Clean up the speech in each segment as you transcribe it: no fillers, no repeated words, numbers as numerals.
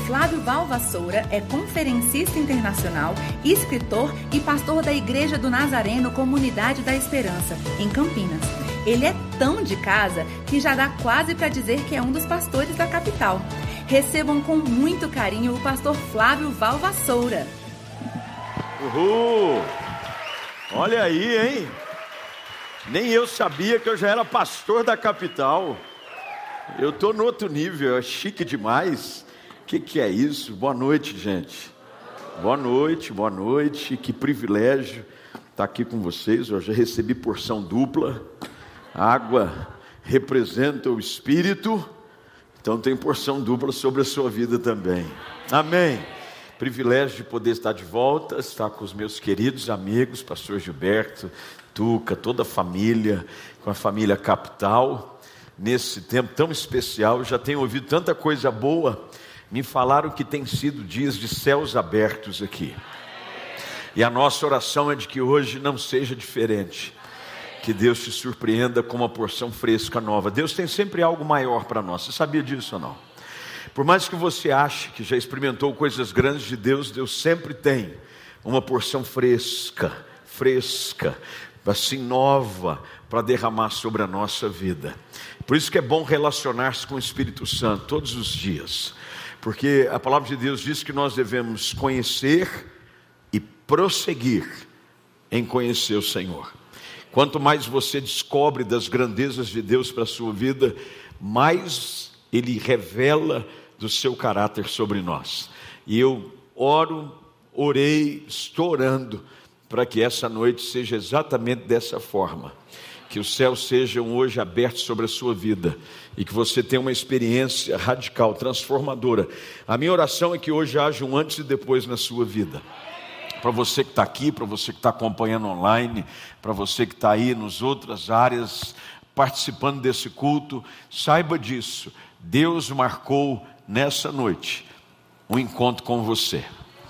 Flávio Valvassoura é conferencista internacional, escritor e pastor da Igreja do Nazareno Comunidade da Esperança, em Campinas. Ele é tão de casa que já dá quase para dizer que é um dos pastores da capital. Recebam com muito carinho o pastor Flávio Valvassoura. Uhul! Olha aí, hein? Nem eu sabia que eu já era pastor da capital. Eu tô no outro nível, é chique demais. Que é isso? Boa noite, gente. Boa noite. Que privilégio estar aqui com vocês. Eu já recebi porção dupla. A água representa o Espírito, então tem porção dupla sobre a sua vida também. Amém. Privilégio de poder estar de volta, estar com os meus queridos amigos, pastor Gilberto, Tuca, toda a família, com a família Capital. Nesse tempo tão especial, já tenho ouvido tanta coisa boa. Me falaram que tem sido dias de céus abertos aqui. E a nossa oração é de que hoje não seja diferente. Que Deus te surpreenda com uma porção fresca nova. Deus tem sempre algo maior para nós. Você sabia disso ou não? Por mais que você ache que já experimentou coisas grandes de Deus, Deus sempre tem uma porção fresca, assim nova, para derramar sobre a nossa vida. Por isso que é bom relacionar-se com o Espírito Santo todos os dias. Porque a palavra de Deus diz que nós devemos conhecer e prosseguir em conhecer o Senhor. Quanto mais você descobre das grandezas de Deus para a sua vida, mais Ele revela do seu caráter sobre nós. E eu estou orando para que essa noite seja exatamente dessa forma. Que os céus sejam hoje abertos sobre a sua vida e que você tenha uma experiência radical, transformadora. A minha oração é que hoje haja um antes e depois na sua vida. Para você que está aqui, para você que está acompanhando online, para você que está aí nas outras áreas, participando desse culto, saiba disso. Deus marcou nessa noite um encontro com você.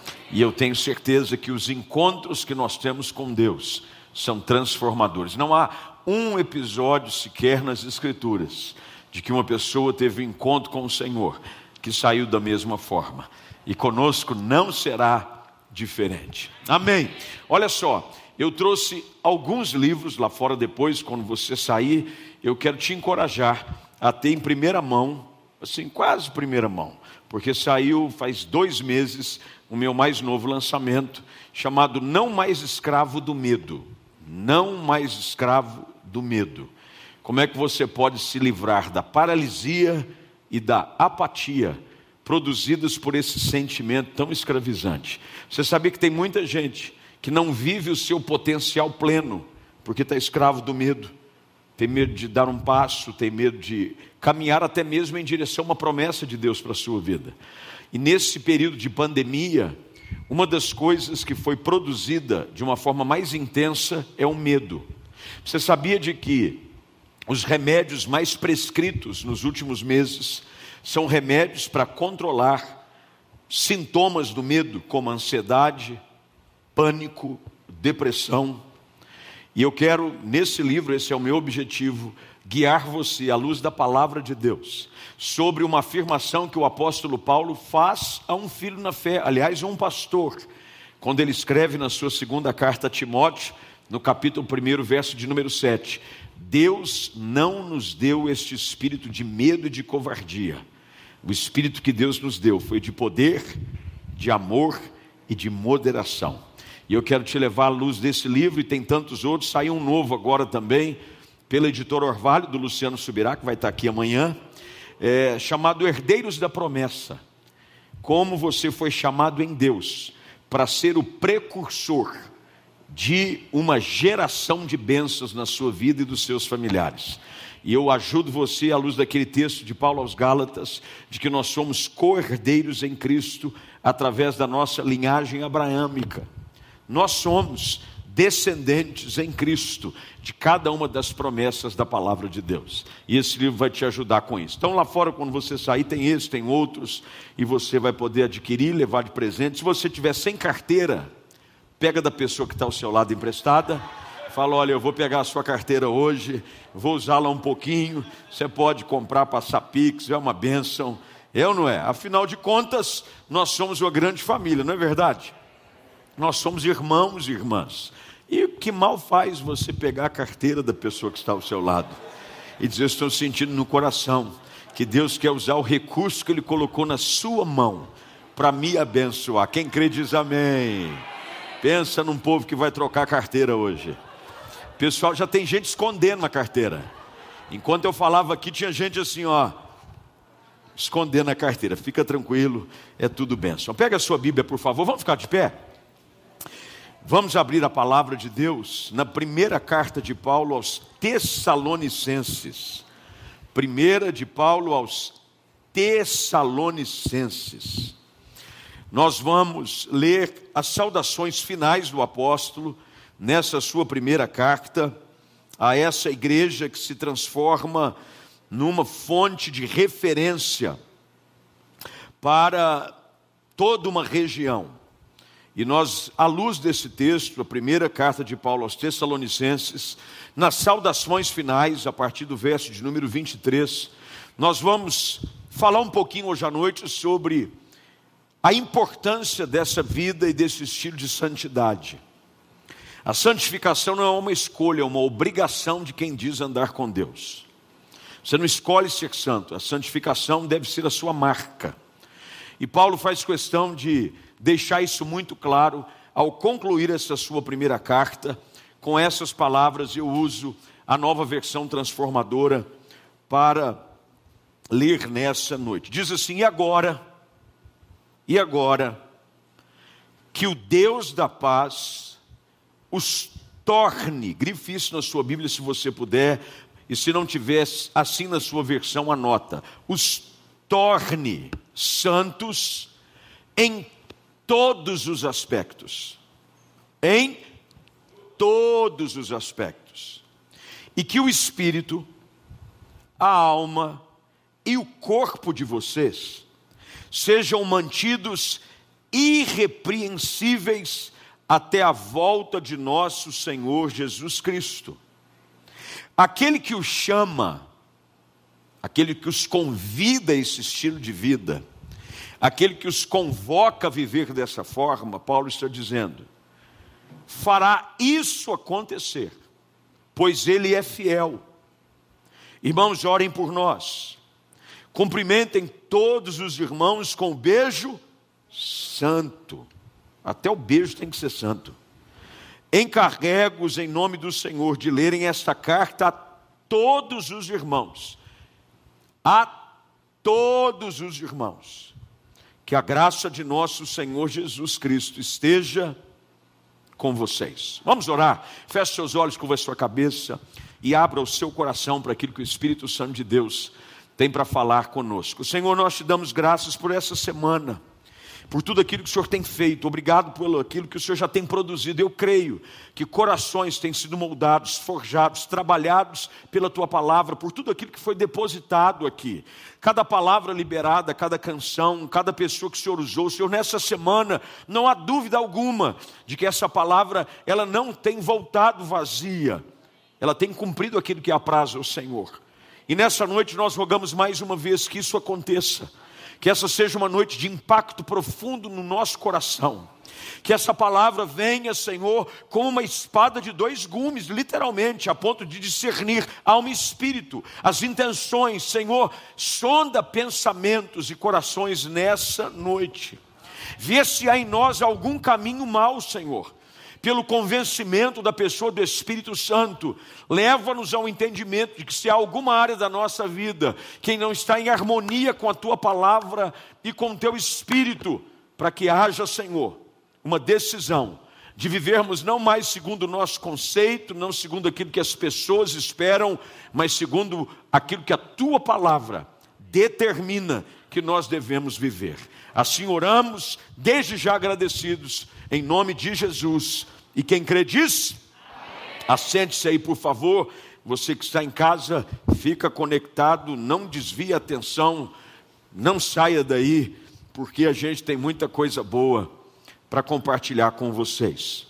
E eu tenho certeza que os encontros que nós temos com Deus são transformadores. Não há um episódio sequer nas Escrituras de que uma pessoa teve um encontro com o Senhor que saiu da mesma forma. E conosco não será diferente. Amém. Olha só, eu trouxe alguns livros lá fora. Depois, quando você sair, eu quero te encorajar a ter em primeira mão, assim, quase primeira mão, porque saiu faz 2 meses o meu mais novo lançamento, chamado Não Mais Escravo do Medo. Não mais escravo do medo. Como é que você pode se livrar da paralisia e da apatia produzidas por esse sentimento tão escravizante? Você sabia que tem muita gente que não vive o seu potencial pleno, porque está escravo do medo. Tem medo de dar um passo, tem medo de caminhar até mesmo em direção a uma promessa de Deus para a sua vida. E nesse período de pandemia, uma das coisas que foi produzida de uma forma mais intensa é o medo. Você sabia de que os remédios mais prescritos nos últimos meses são remédios para controlar sintomas do medo, como ansiedade, pânico, depressão. E eu quero, nesse livro, esse é o meu objetivo, guiar você à luz da palavra de Deus, sobre uma afirmação que o apóstolo Paulo faz a um filho na fé, aliás, a um pastor, quando ele escreve na sua segunda carta a Timóteo, no capítulo 1, verso de número 7, Deus não nos deu este espírito de medo e de covardia. O espírito que Deus nos deu foi de poder, de amor e de moderação. E eu quero te levar à luz desse livro, e tem tantos outros. Saiu um novo agora também, pela editora Orvalho, do Luciano Subirá, que vai estar aqui amanhã, chamado Herdeiros da Promessa. Como você foi chamado em Deus para ser o precursor de uma geração de bênçãos na sua vida e dos seus familiares. E eu ajudo você à luz daquele texto de Paulo aos Gálatas, de que nós somos co-herdeiros em Cristo, através da nossa linhagem abraâmica. Nós somos descendentes em Cristo de cada uma das promessas da palavra de Deus. E esse livro vai te ajudar com isso. Então lá fora, quando você sair, tem esse, tem outros, e você vai poder adquirir, levar de presente. Se você tiver sem carteira, pega da pessoa que está ao seu lado emprestada, fala, olha, eu vou pegar a sua carteira hoje, vou usá-la um pouquinho, você pode comprar, passar Pix, é uma bênção, É ou não é? Afinal de contas, nós somos uma grande família, não é verdade? Nós somos irmãos e irmãs. E o que mal faz você pegar a carteira da pessoa que está ao seu lado e dizer: estou sentindo no coração que Deus quer usar o recurso que Ele colocou na sua mão para me abençoar. Quem crê diz amém. Pensa num povo que vai trocar a carteira hoje. Pessoal, já tem gente escondendo a carteira. Enquanto eu falava aqui, tinha gente assim, escondendo a carteira. Fica tranquilo, é tudo bênção. Pega a sua Bíblia, por favor. Vamos ficar de pé? Vamos abrir a palavra de Deus na primeira carta de Paulo aos Tessalonicenses. Primeira de Paulo aos Tessalonicenses. Nós vamos ler as saudações finais do apóstolo nessa sua primeira carta a essa igreja que se transforma numa fonte de referência para toda uma região. E nós, à luz desse texto, a primeira carta de Paulo aos Tessalonicenses, nas saudações finais, a partir do verso de número 23, nós vamos falar um pouquinho hoje à noite sobre a importância dessa vida e desse estilo de santidade. A santificação não é uma escolha, é uma obrigação de quem diz andar com Deus. Você não escolhe ser santo, a santificação deve ser a sua marca. E Paulo faz questão de deixar isso muito claro ao concluir essa sua primeira carta. Com essas palavras eu uso a nova versão transformadora para ler nessa noite. Diz assim: e agora, que o Deus da paz os torne, grife isso na sua Bíblia se você puder, e se não tiver assim na sua versão, anota, os torne santos em todos os aspectos, em todos os aspectos, e que o Espírito, a alma e o corpo de vocês sejam mantidos irrepreensíveis até a volta de nosso Senhor Jesus Cristo. Aquele que os chama, aquele que os convida a esse estilo de vida, aquele que os convoca a viver dessa forma, Paulo está dizendo, fará isso acontecer, pois Ele é fiel. Irmãos, orem por nós. Cumprimentem todos os irmãos com um beijo santo. Até o beijo tem que ser santo. Encarrego-os em nome do Senhor de lerem esta carta a todos os irmãos. A todos os irmãos. Que a graça de nosso Senhor Jesus Cristo esteja com vocês. Vamos orar. Feche seus olhos, curva a sua cabeça e abra o seu coração para aquilo que o Espírito Santo de Deus tem para falar conosco. Senhor, nós te damos graças por essa semana, por tudo aquilo que o Senhor tem feito. Obrigado por aquilo que o Senhor já tem produzido. Eu creio que corações têm sido moldados, forjados, trabalhados pela Tua palavra, por tudo aquilo que foi depositado aqui. Cada palavra liberada, cada canção, cada pessoa que o Senhor usou. Senhor, nessa semana, não há dúvida alguma de que essa palavra, ela não tem voltado vazia. Ela tem cumprido aquilo que apraz ao Senhor. E nessa noite nós rogamos mais uma vez que isso aconteça. Que essa seja uma noite de impacto profundo no nosso coração. Que essa palavra venha, Senhor, como uma espada de dois gumes, literalmente, a ponto de discernir alma e espírito, as intenções. Senhor, sonda pensamentos e corações nessa noite. Vê se há em nós algum caminho mau, Senhor. Pelo convencimento da pessoa do Espírito Santo, leva-nos ao entendimento de que se há alguma área da nossa vida que não está em harmonia com a Tua palavra e com o Teu Espírito, para que haja, Senhor, uma decisão de vivermos não mais segundo o nosso conceito, não segundo aquilo que as pessoas esperam, mas segundo aquilo que a Tua palavra determina que nós devemos viver. Assim oramos, desde já agradecidos, em nome de Jesus. E quem crê diz? Assente-se aí, por favor. Você que está em casa, fica conectado, não desvie a atenção, não saia daí, porque a gente tem muita coisa boa para compartilhar com vocês.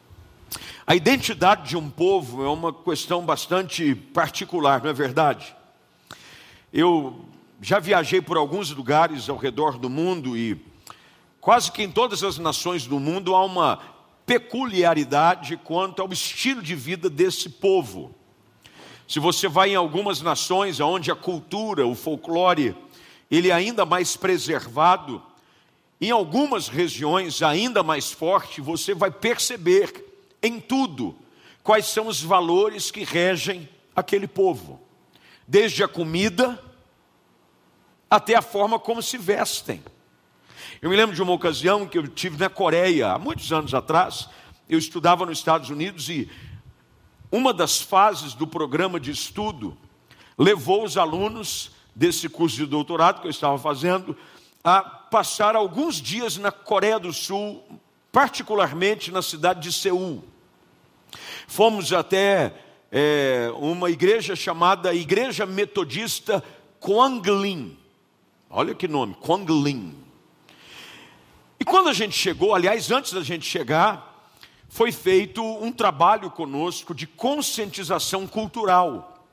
A identidade de um povo é uma questão bastante particular, não é verdade? Eu já viajei por alguns lugares ao redor do mundo e quase que em todas as nações do mundo há uma peculiaridade quanto ao estilo de vida desse povo. Se você vai em algumas nações onde a cultura, o folclore, ele é ainda mais preservado, em algumas regiões ainda mais forte, você vai perceber em tudo quais são os valores que regem aquele povo. Desde a comida até a forma como se vestem. Eu me lembro de uma ocasião que eu tive na Coreia, há muitos anos atrás. Eu estudava nos Estados Unidos e uma das fases do programa de estudo levou os alunos desse curso de doutorado que eu estava fazendo a passar alguns dias na Coreia do Sul, particularmente na cidade de Seul. Fomos até uma igreja chamada Igreja Metodista Kwanglim. Olha que nome, Kwanglim. E quando a gente chegou, aliás, antes da gente chegar, foi feito um trabalho conosco de conscientização cultural.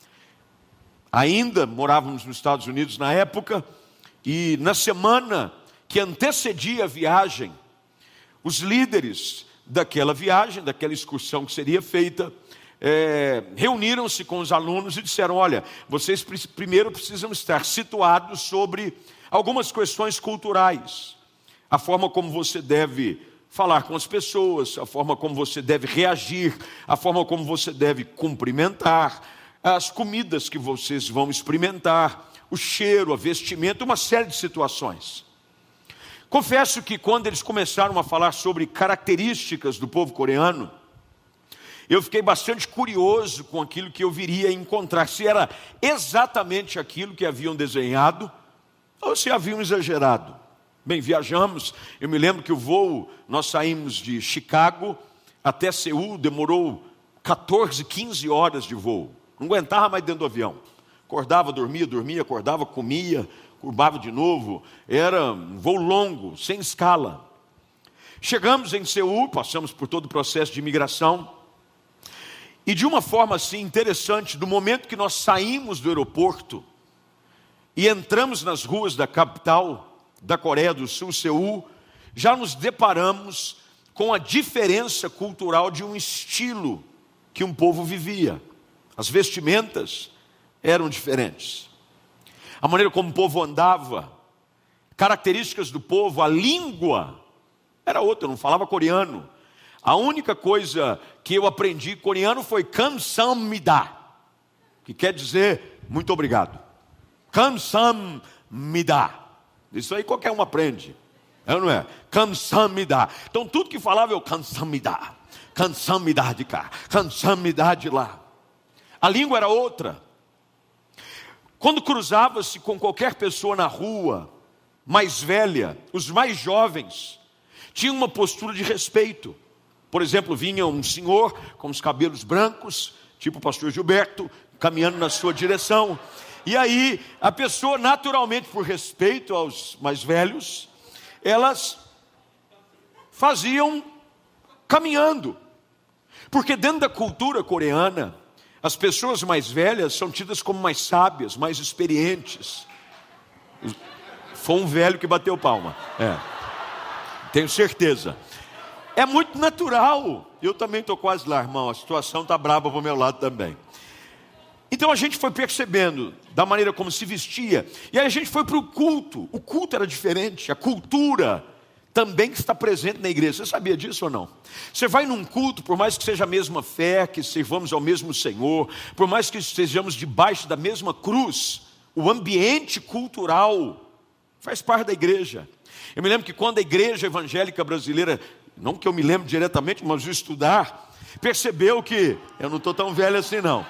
Ainda morávamos nos Estados Unidos na época, e na semana que antecedia a viagem, os líderes daquela viagem, daquela excursão que seria feita, reuniram-se com os alunos e disseram: olha, vocês primeiro precisam estar situados sobre algumas questões culturais. A forma como você deve falar com as pessoas, a forma como você deve reagir, a forma como você deve cumprimentar, as comidas que vocês vão experimentar, o cheiro, a vestimenta, uma série de situações. Confesso que quando eles começaram a falar sobre características do povo coreano, eu fiquei bastante curioso com aquilo que eu viria a encontrar, se era exatamente aquilo que haviam desenhado ou se haviam exagerado. Bem, viajamos, eu me lembro que o voo, nós saímos de Chicago até Seul, demorou 14, 15 horas de voo. Não aguentava mais dentro do avião. Acordava, dormia, acordava, comia, curvava de novo. Era um voo longo, sem escala. Chegamos em Seul, passamos por todo o processo de imigração. E de uma forma assim interessante, do momento que nós saímos do aeroporto e entramos nas ruas da capital da Coreia do Sul, Seul, já nos deparamos com a diferença cultural de um estilo que um povo vivia. As vestimentas eram diferentes. A maneira como o povo andava, características do povo, a língua era outra, eu não falava coreano. A única coisa que eu aprendi coreano foi kamsamnida, que quer dizer muito obrigado. Kamsamnida. Isso aí qualquer um aprende, não é? Kamsamnida. Então tudo que falava eu kamsamnida de cá, kamsamnida de lá. A língua era outra. Quando cruzava-se com qualquer pessoa na rua, mais velha, os mais jovens tinham uma postura de respeito. Por exemplo, vinha um senhor com os cabelos brancos, tipo o pastor Gilberto, caminhando na sua direção. E aí, a pessoa, naturalmente, por respeito aos mais velhos, elas faziam caminhando. Porque dentro da cultura coreana, as pessoas mais velhas são tidas como mais sábias, mais experientes. Foi um velho que bateu palma. Tenho certeza. É muito natural. Eu também estou quase lá, irmão. A situação está brava para o meu lado também. Então a gente foi percebendo da maneira como se vestia. E aí a gente foi para o culto. O culto era diferente. A cultura também está presente na igreja. Você sabia disso ou não? Você vai num culto, por mais que seja a mesma fé, que servamos ao mesmo Senhor, por mais que estejamos debaixo da mesma cruz, o ambiente cultural faz parte da igreja. Eu me lembro que quando a igreja evangélica brasileira, não que eu me lembro diretamente, mas eu estudar, percebeu que eu não estou tão velho assim não.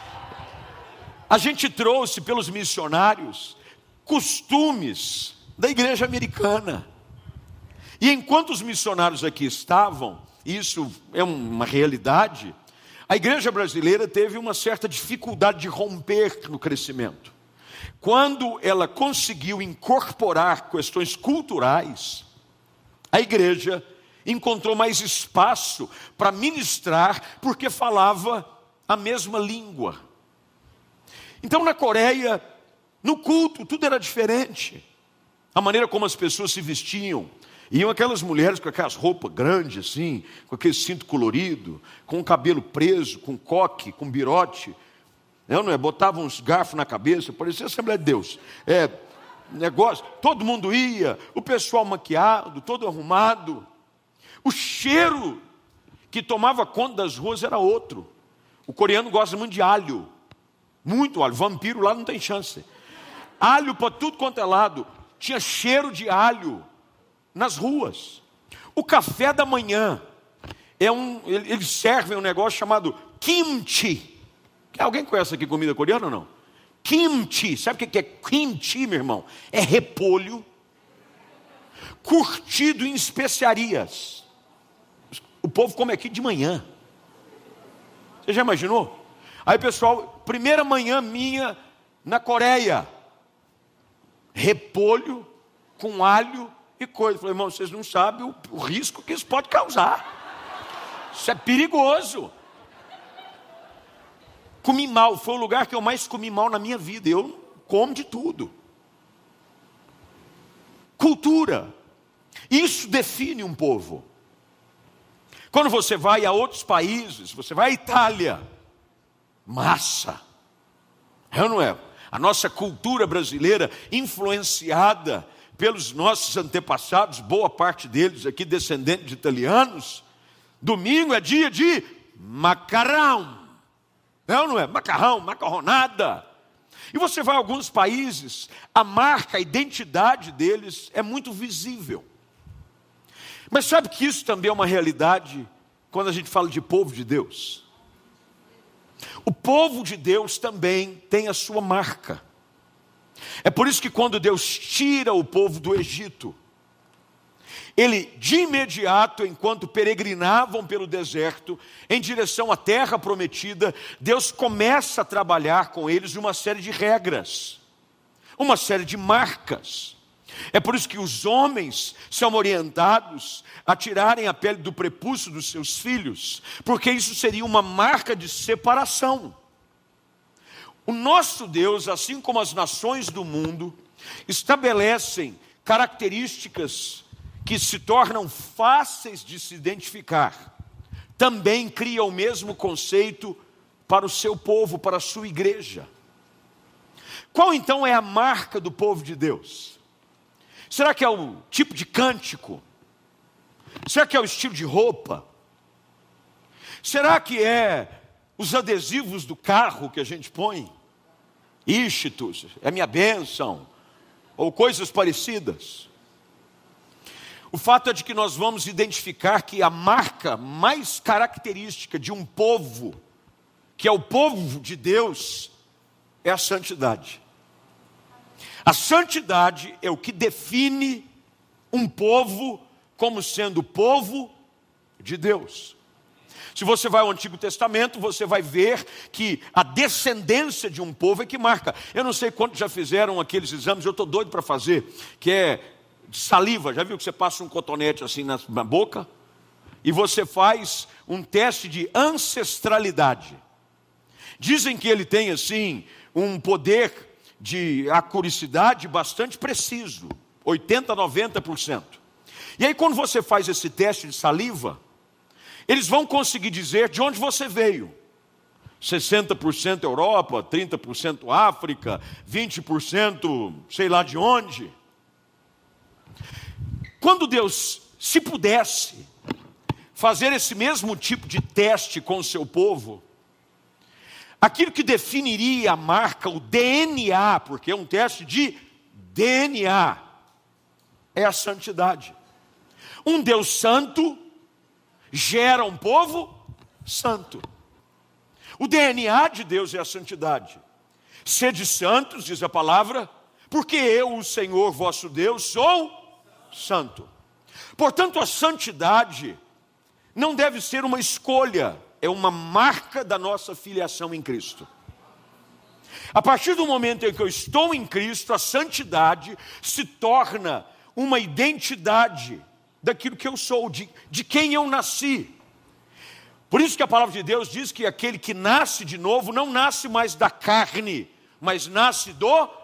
A gente trouxe pelos missionários costumes da igreja americana. E enquanto os missionários aqui estavam, isso é uma realidade, a igreja brasileira teve uma certa dificuldade de romper no crescimento. Quando ela conseguiu incorporar questões culturais, a igreja encontrou mais espaço para ministrar, porque falava a mesma língua. Então, na Coreia, No culto, tudo era diferente. A maneira como as pessoas se vestiam. Iam aquelas mulheres com aquelas roupas grandes assim, com aquele cinto colorido, com o cabelo preso, com coque, com birote. Não é? Botavam uns garfos na cabeça, parecia a Assembleia de Deus. Negócio, todo mundo ia, o pessoal maquiado, todo arrumado. O cheiro que tomava conta das ruas era outro. O coreano gosta muito de alho. Muito alho. Vampiro lá não tem chance. Alho para tudo quanto é lado. Tinha cheiro de alho nas ruas. O café da manhã eles servem um negócio chamado kimchi. Alguém conhece aqui comida coreana ou não? Kimchi. Sabe o que é kimchi, meu irmão? É repolho curtido em especiarias. O povo come aqui de manhã. Você já imaginou? Aí, pessoal, primeira manhã minha na Coreia. Repolho com alho e coisa. Eu falei, irmão, vocês não sabem o risco que isso pode causar. Isso é perigoso. Comi mal. Foi o lugar que eu mais comi mal na minha vida. Eu como de tudo. Cultura. Isso define um povo. Quando você vai a outros países, você vai à Itália, massa. É ou não é? A nossa cultura brasileira, influenciada pelos nossos antepassados, boa parte deles aqui descendentes de italianos, domingo é dia de macarrão. É ou não é? Macarrão, macarronada. E você vai a alguns países, a marca, a identidade deles é muito visível. Mas sabe que isso também é uma realidade quando a gente fala de povo de Deus? O povo de Deus também tem a sua marca. É por isso que quando Deus tira o povo do Egito, ele de imediato, enquanto peregrinavam pelo deserto, em direção à terra prometida, Deus começa a trabalhar com eles uma série de regras, uma série de marcas. É por isso que os homens são orientados a tirarem a pele do prepúcio dos seus filhos, porque isso seria uma marca de separação. O nosso Deus, assim como as nações do mundo, estabelecem características que se tornam fáceis de se identificar. Também cria o mesmo conceito para o seu povo, para a sua igreja. Qual então é a marca do povo de Deus? Será que é o tipo de cântico? Será que é o estilo de roupa? Será que é os adesivos do carro que a gente põe? Íxitos, é minha bênção, ou coisas parecidas. O fato é de que nós vamos identificar que a marca mais característica de um povo, que é o povo de Deus, é a santidade. A santidade é o que define um povo como sendo povo de Deus. Se você vai ao Antigo Testamento, você vai ver que a descendência de um povo é que marca. Eu não sei quantos já fizeram aqueles exames, eu estou doido para fazer, que é de saliva. Já viu que você passa um cotonete assim na boca? E você faz um teste de ancestralidade. Dizem que ele tem assim um poder de acuricidade bastante preciso, 80% a 90%. E aí quando você faz esse teste de saliva, eles vão conseguir dizer de onde você veio. 60% Europa, 30% África, 20% sei lá de onde. Quando Deus, se pudesse, fazer esse mesmo tipo de teste com o seu povo, aquilo que definiria a marca, o DNA, porque é um teste de DNA, é a santidade. Um Deus santo gera um povo santo. O DNA de Deus é a santidade. Sede santos, diz a palavra, porque eu, o Senhor vosso Deus, sou santo. Portanto, a santidade não deve ser uma escolha, é uma marca da nossa filiação em Cristo. A partir do momento em que eu estou em Cristo, a santidade se torna uma identidade daquilo que eu sou, de quem eu nasci. Por isso que a palavra de Deus diz que aquele que nasce de novo não nasce mais da carne, mas nasce do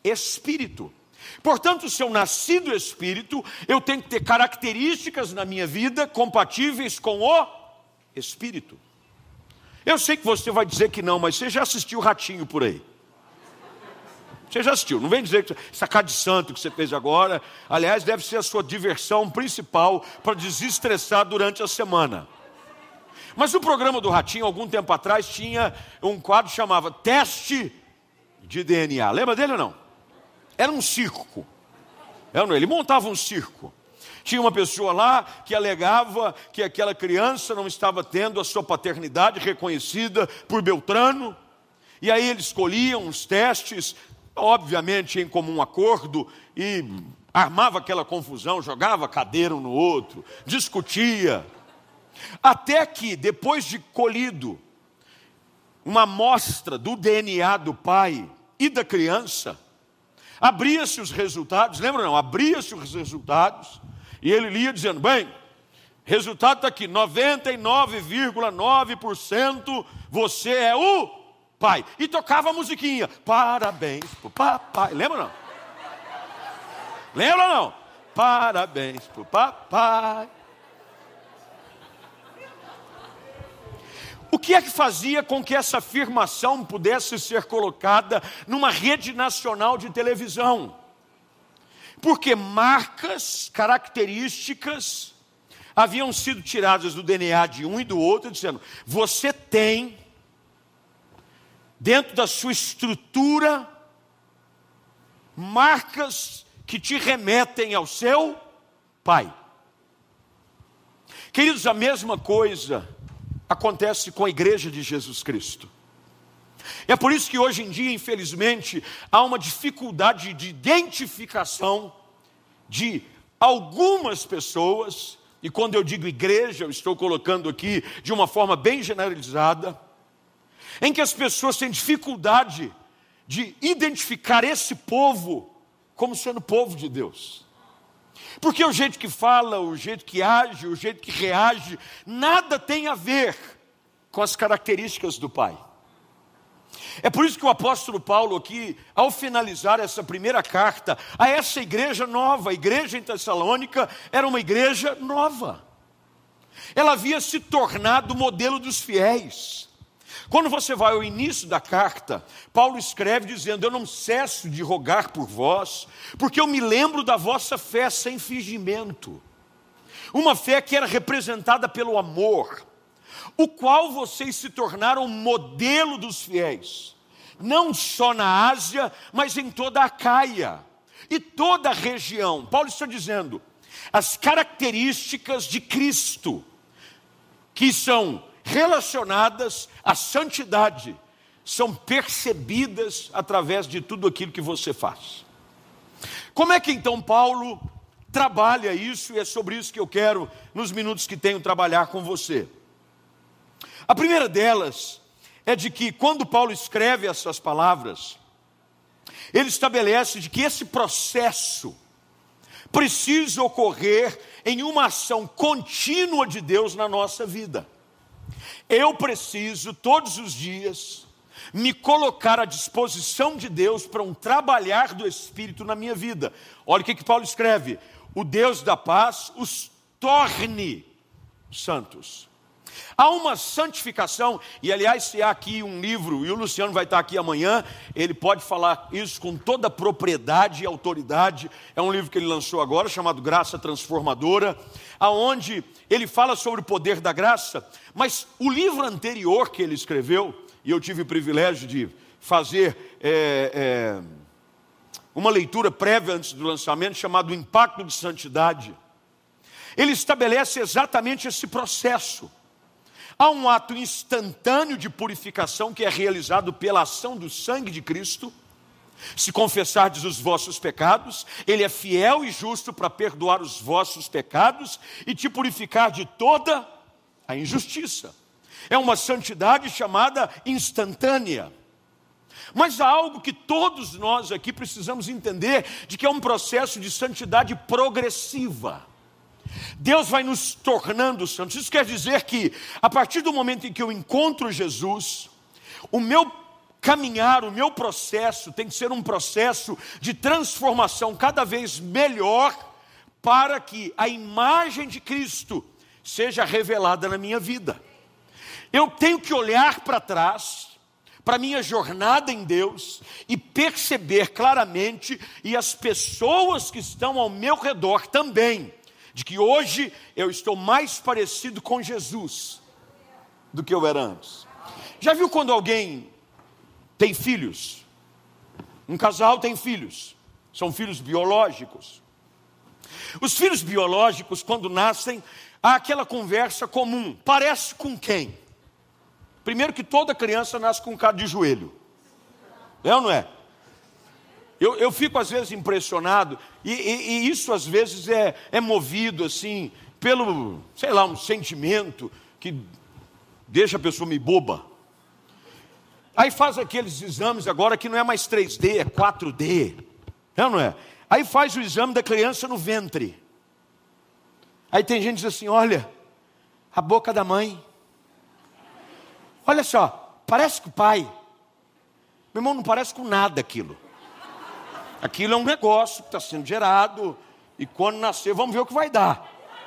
espírito. Portanto, se eu nasci do espírito, eu tenho que ter características na minha vida compatíveis com o espírito. Eu sei que você vai dizer que não, mas você já assistiu Ratinho por aí? Você já assistiu, não vem dizer que essa cara de santo que você fez agora, aliás, deve ser a sua diversão principal para desestressar durante a semana. Mas o programa do Ratinho, algum tempo atrás, tinha um quadro que chamava Teste de DNA. Lembra dele ou não? Era um circo. Ele montava um circo. Tinha uma pessoa lá que alegava que aquela criança não estava tendo a sua paternidade reconhecida por Beltrano. E aí eles escolhiam os testes, obviamente em comum acordo, e armava aquela confusão, jogava cadeira um no outro, discutia. Até que, depois de colhido uma amostra do DNA do pai e da criança, abria-se os resultados, lembra não? Abria-se os resultados, e ele lia dizendo, bem, resultado está aqui, 99,9% você é o pai. E tocava a musiquinha, parabéns pro papai, lembra não? Lembra não? Parabéns pro papai. O que é que fazia com que essa afirmação pudesse ser colocada numa rede nacional de televisão? Porque marcas, características, haviam sido tiradas do DNA de um e do outro, dizendo, você tem, dentro da sua estrutura, marcas que te remetem ao seu pai. Queridos, a mesma coisa acontece com a igreja de Jesus Cristo. É por isso que hoje em dia, infelizmente, há uma dificuldade de identificação de algumas pessoas, e quando eu digo igreja, eu estou colocando aqui de uma forma bem generalizada, em que as pessoas têm dificuldade de identificar esse povo como sendo povo de Deus. Porque o jeito que fala, o jeito que age, o jeito que reage, nada tem a ver com as características do Pai. É por isso que o apóstolo Paulo aqui, ao finalizar essa primeira carta, a essa igreja nova, a igreja em Tessalônica, era uma igreja nova. Ela havia se tornado o modelo dos fiéis. Quando você vai ao início da carta, Paulo escreve dizendo, eu não cesso de rogar por vós, porque eu me lembro da vossa fé sem fingimento. Uma fé que era representada pelo amor, o qual vocês se tornaram modelo dos fiéis, não só na Ásia, mas em toda a Acaia e toda a região. Paulo está dizendo, as características de Cristo, que são relacionadas à santidade, são percebidas através de tudo aquilo que você faz. Como é que então Paulo trabalha isso? E é sobre isso que eu quero, nos minutos que tenho, trabalhar com você. A primeira delas é de que quando Paulo escreve essas palavras, ele estabelece de que esse processo precisa ocorrer em uma ação contínua de Deus na nossa vida. Eu preciso, todos os dias, me colocar à disposição de Deus para um trabalhar do Espírito na minha vida. Olha o que Paulo escreve. O Deus da paz os torne santos. Há uma santificação, e aliás, se há aqui um livro, e o Luciano vai estar aqui amanhã, ele pode falar isso com toda propriedade e autoridade. É um livro que ele lançou agora, chamado Graça Transformadora, aonde ele fala sobre o poder da graça, mas o livro anterior que ele escreveu, e eu tive o privilégio de fazer uma leitura prévia antes do lançamento, chamado O Impacto de Santidade, ele estabelece exatamente esse processo. Há um ato instantâneo de purificação que é realizado pela ação do sangue de Cristo. Se confessardes os vossos pecados, Ele é fiel e justo para perdoar os vossos pecados e te purificar de toda a injustiça. É uma santidade chamada instantânea. Mas há algo que todos nós aqui precisamos entender, de que é um processo de santidade progressiva. Deus vai nos tornando santos. Isso quer dizer que, a partir do momento em que eu encontro Jesus, o meu caminhar, o meu processo tem que ser um processo de transformação cada vez melhor, para que a imagem de Cristo seja revelada na minha vida. Eu tenho que olhar para trás, para a minha jornada em Deus, e perceber claramente, e as pessoas que estão ao meu redor também, de que hoje eu estou mais parecido com Jesus do que eu era antes. Já viu quando alguém tem filhos? Um casal tem filhos, são filhos biológicos. Os filhos biológicos, quando nascem, há aquela conversa comum: parece com quem? Primeiro que toda criança nasce com um cara de joelho. É ou não é? Eu fico às vezes impressionado, e isso às vezes é movido assim, pelo, sei lá, um sentimento que deixa a pessoa meio boba. Aí faz aqueles exames agora que não é mais 3D, é 4D. É ou não é? Aí faz o exame da criança no ventre. Aí tem gente que diz assim: olha, a boca da mãe. Olha só, parece com o pai. Meu irmão, não parece com nada aquilo. Aquilo é um negócio que está sendo gerado, e quando nascer, vamos ver o que vai dar.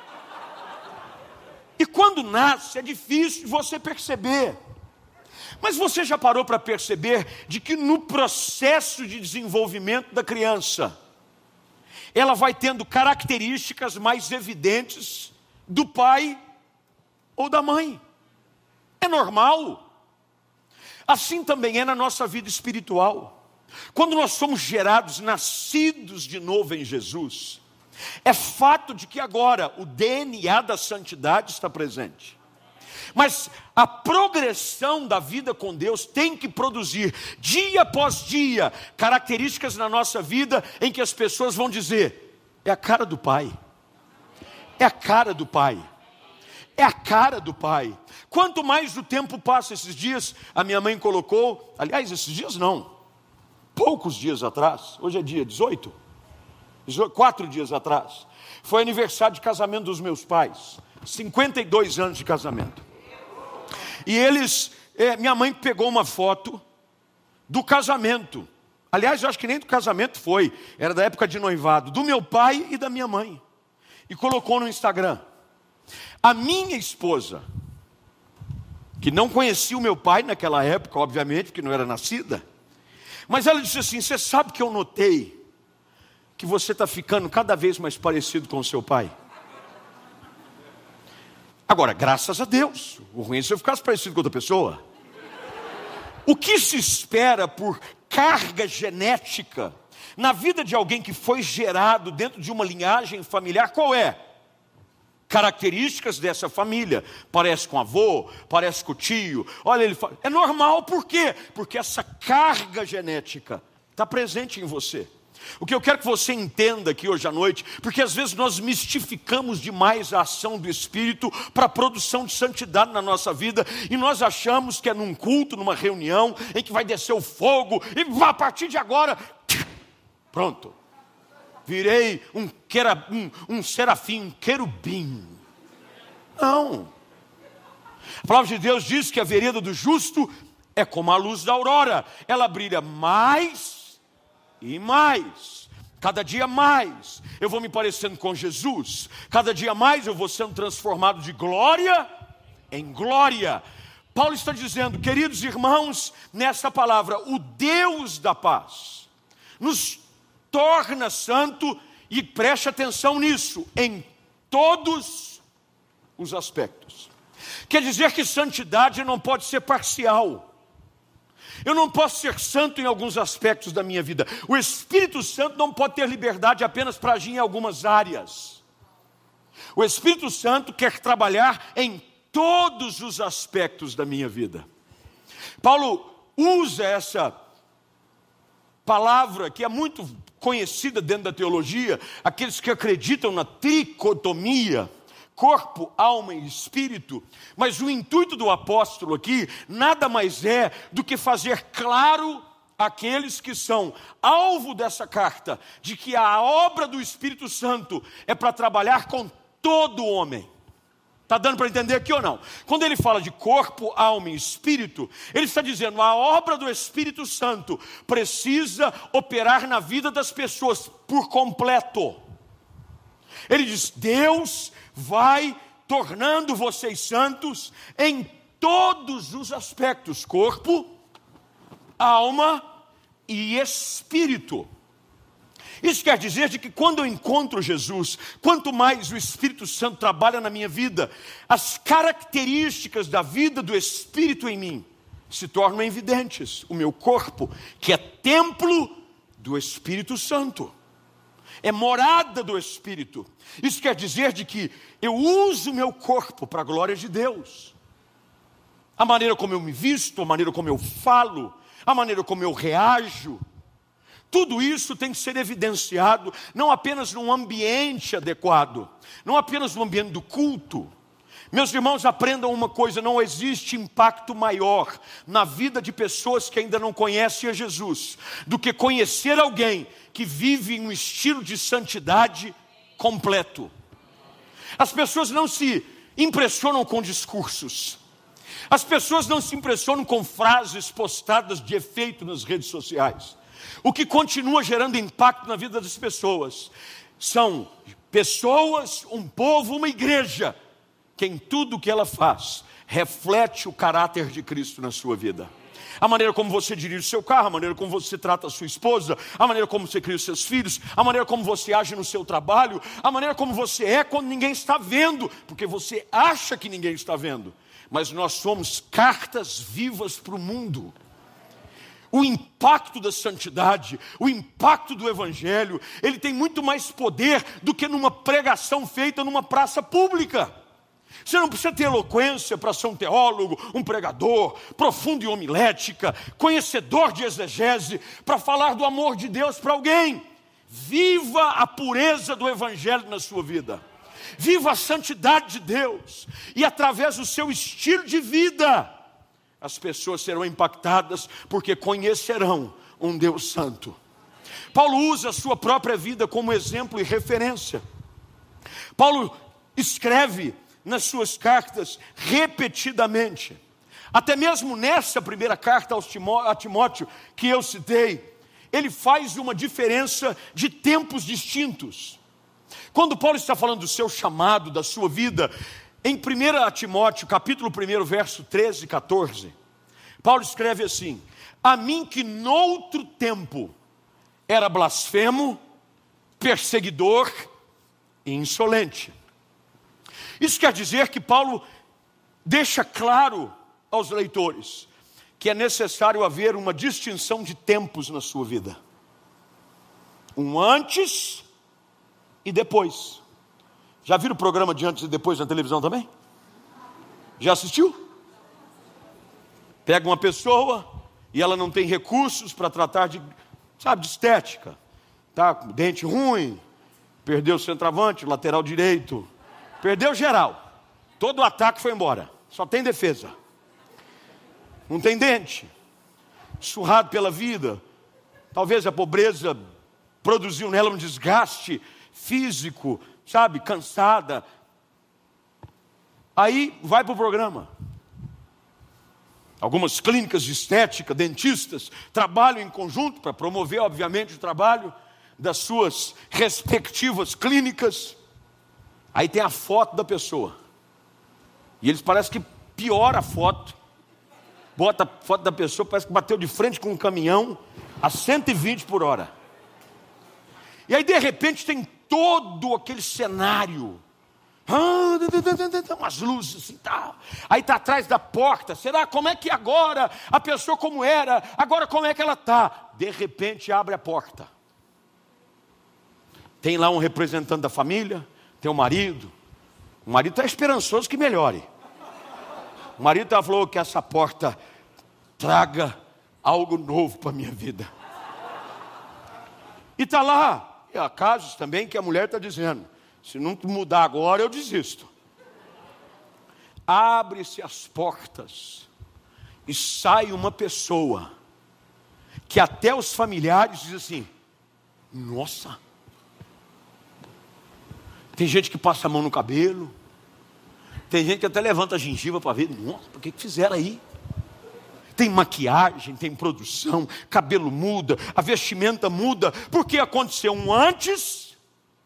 E quando nasce, é difícil você perceber. Mas você já parou para perceber de que no processo de desenvolvimento da criança, ela vai tendo características mais evidentes do pai ou da mãe? É normal. Assim também é na nossa vida espiritual. Quando nós somos gerados, nascidos de novo em Jesus, é fato de que agora o DNA da santidade está presente. Mas a progressão da vida com Deus tem que produzir, dia após dia, características na nossa vida em que as pessoas vão dizer: é a cara do pai. É a cara do pai. É a cara do pai. Quanto mais o tempo passa, esses dias a minha mãe colocou, aliás, esses dias não, poucos dias atrás, hoje é dia 18, 4 dias atrás, foi aniversário de casamento dos meus pais, 52 anos de casamento. E eles, minha mãe pegou uma foto do casamento, aliás, eu acho que nem do casamento foi, era da época de noivado, do meu pai e da minha mãe, e colocou no Instagram. A minha esposa, que não conhecia o meu pai naquela época, obviamente, porque não era nascida, mas ela disse assim: você sabe que eu notei que você está ficando cada vez mais parecido com o seu pai? Agora, graças a Deus, o ruim é se eu ficasse parecido com outra pessoa. O que se espera por carga genética na vida de alguém que foi gerado dentro de uma linhagem familiar, qual é? Características dessa família, parece com o avô, parece com o tio, olha, ele fala, é normal, por quê? Porque essa carga genética está presente em você. O que eu quero que você entenda aqui hoje à noite, porque às vezes nós mistificamos demais a ação do Espírito para a produção de santidade na nossa vida, e nós achamos que é num culto, numa reunião, em que vai descer o fogo, e a partir de agora, pronto. Virei um serafim, um querubim. Não. A palavra de Deus diz que a vereda do justo é como a luz da aurora. Ela brilha mais e mais. Cada dia mais eu vou me parecendo com Jesus. Cada dia mais eu vou sendo transformado de glória em glória. Paulo está dizendo, queridos irmãos, nessa palavra, o Deus da paz nos torna santo, e preste atenção nisso, em todos os aspectos. Quer dizer que santidade não pode ser parcial. Eu não posso ser santo em alguns aspectos da minha vida. O Espírito Santo não pode ter liberdade apenas para agir em algumas áreas. O Espírito Santo quer trabalhar em todos os aspectos da minha vida. Paulo usa essa palavra que é muito conhecida dentro da teologia, aqueles que acreditam na tricotomia, corpo, alma e espírito, mas o intuito do apóstolo aqui nada mais é do que fazer claro àqueles que são alvo dessa carta, de que a obra do Espírito Santo é para trabalhar com todo homem. Está dando para entender aqui ou não? Quando ele fala de corpo, alma e espírito, ele está dizendo a obra do Espírito Santo precisa operar na vida das pessoas por completo. Ele diz, Deus vai tornando vocês santos em todos os aspectos, corpo, alma e espírito. Isso quer dizer de que quando eu encontro Jesus, quanto mais o Espírito Santo trabalha na minha vida, as características da vida do Espírito em mim se tornam evidentes. O meu corpo, que é templo do Espírito Santo, é morada do Espírito. Isso quer dizer de que eu uso o meu corpo para a glória de Deus. A maneira como eu me visto, a maneira como eu falo, a maneira como eu reajo, tudo isso tem que ser evidenciado, não apenas num ambiente adequado, não apenas no ambiente do culto. Meus irmãos, aprendam uma coisa, não existe impacto maior na vida de pessoas que ainda não conhecem a Jesus, do que conhecer alguém que vive em um estilo de santidade completo. As pessoas não se impressionam com discursos, as pessoas não se impressionam com frases postadas de efeito nas redes sociais. O que continua gerando impacto na vida das pessoas são pessoas, um povo, uma igreja, que em tudo que ela faz reflete o caráter de Cristo na sua vida. A maneira como você dirige o seu carro, a maneira como você trata a sua esposa, a maneira como você cria os seus filhos, a maneira como você age no seu trabalho, a maneira como você é quando ninguém está vendo, porque você acha que ninguém está vendo. Mas nós somos cartas vivas para o mundo. O impacto da santidade, o impacto do Evangelho, ele tem muito mais poder do que numa pregação feita numa praça pública. Você não precisa ter eloquência para ser um teólogo, um pregador, profundo em homilética, conhecedor de exegese, para falar do amor de Deus para alguém. Viva a pureza do Evangelho na sua vida. Viva a santidade de Deus. E através do seu estilo de vida, as pessoas serão impactadas porque conhecerão um Deus santo. Paulo usa a sua própria vida como exemplo e referência. Paulo escreve nas suas cartas repetidamente. Até mesmo nessa primeira carta a Timóteo que eu citei, ele faz uma diferença de tempos distintos. Quando Paulo está falando do seu chamado, da sua vida, em 1 Timóteo, capítulo 1, verso 13 e 14, Paulo escreve assim: a mim que noutro tempo era blasfemo, perseguidor e insolente. Isso quer dizer que Paulo deixa claro aos leitores que é necessário haver uma distinção de tempos na sua vida. Um antes e depois. Já viram o programa de antes e depois na televisão também? Já assistiu? Pega uma pessoa e ela não tem recursos para tratar de estética. Tá com dente ruim, perdeu o centroavante, lateral direito, perdeu geral. Todo o ataque foi embora, só tem defesa. Não tem dente, surrado pela vida. Talvez a pobreza produziu nela um desgaste físico, cansada. Aí vai para o programa. Algumas clínicas de estética, dentistas, trabalham em conjunto para promover, obviamente, o trabalho das suas respectivas clínicas. Aí tem a foto da pessoa. E eles parecem que piora a foto. Bota a foto da pessoa, parece que bateu de frente com um caminhão a 120 por hora. E aí, de repente, tem todo aquele cenário. Umas luzes assim, tal. Aí está atrás da porta. Será como é que agora a pessoa como era? Agora como é que ela está? De repente abre a porta. Tem lá um representante da família. Tem o marido. O marido está esperançoso que melhore. O marido falou que essa porta traga algo novo para a minha vida. E está lá. E há casos também que a mulher está dizendo: se não mudar agora, eu desisto. Abre-se as portas e sai uma pessoa que até os familiares dizem assim: nossa. Tem gente que passa a mão no cabelo, Tem gente que até levanta a gengiva para ver, nossa, por que fizeram aí? Tem maquiagem, tem produção, cabelo muda, a vestimenta muda, porque aconteceu um antes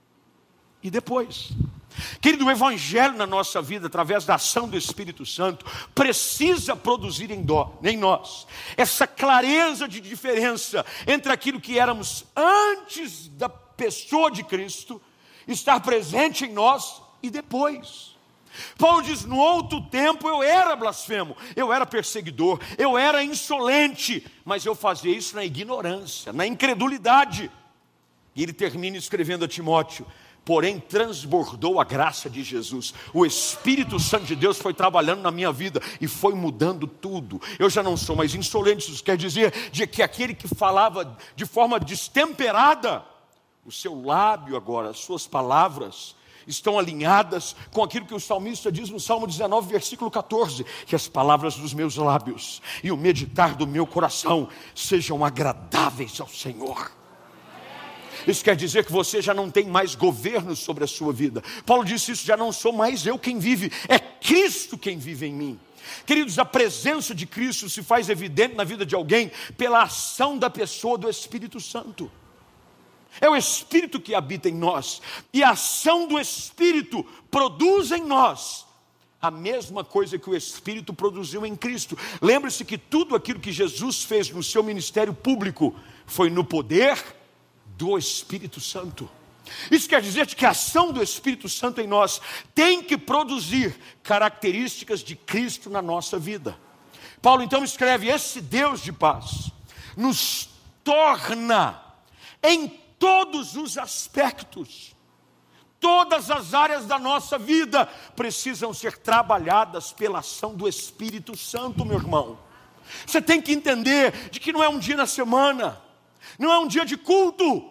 e depois. Querido, o evangelho na nossa vida, através da ação do Espírito Santo, precisa produzir em nós essa clareza de diferença entre aquilo que éramos antes da pessoa de Cristo, estar presente em nós e depois. Paulo diz, no outro tempo eu era blasfemo, eu era perseguidor, eu era insolente, mas eu fazia isso na ignorância, na incredulidade. E ele termina escrevendo a Timóteo, porém transbordou a graça de Jesus, o Espírito Santo de Deus foi trabalhando na minha vida e foi mudando tudo. Eu já não sou mais insolente, isso quer dizer de que aquele que falava de forma destemperada, o seu lábio agora, as suas palavras estão alinhadas com aquilo que o salmista diz no Salmo 19, versículo 14, que as palavras dos meus lábios e o meditar do meu coração sejam agradáveis ao Senhor. Isso quer dizer que você já não tem mais governo sobre a sua vida. Paulo disse isso, já não sou mais eu quem vive, é Cristo quem vive em mim. Queridos, a presença de Cristo se faz evidente na vida de alguém pela ação da pessoa do Espírito Santo. É o Espírito que habita em nós, e a ação do Espírito produz em nós a mesma coisa que o Espírito produziu em Cristo. Lembre-se que tudo aquilo que Jesus fez no seu ministério público foi no poder do Espírito Santo. Isso quer dizer que a ação do Espírito Santo em nós tem que produzir características de Cristo na nossa vida. Paulo então escreve, esse Deus de paz nos torna em todos os aspectos, todas as áreas da nossa vida precisam ser trabalhadas pela ação do Espírito Santo, meu irmão. Você tem que entender de que não é um dia na semana, não é um dia de culto.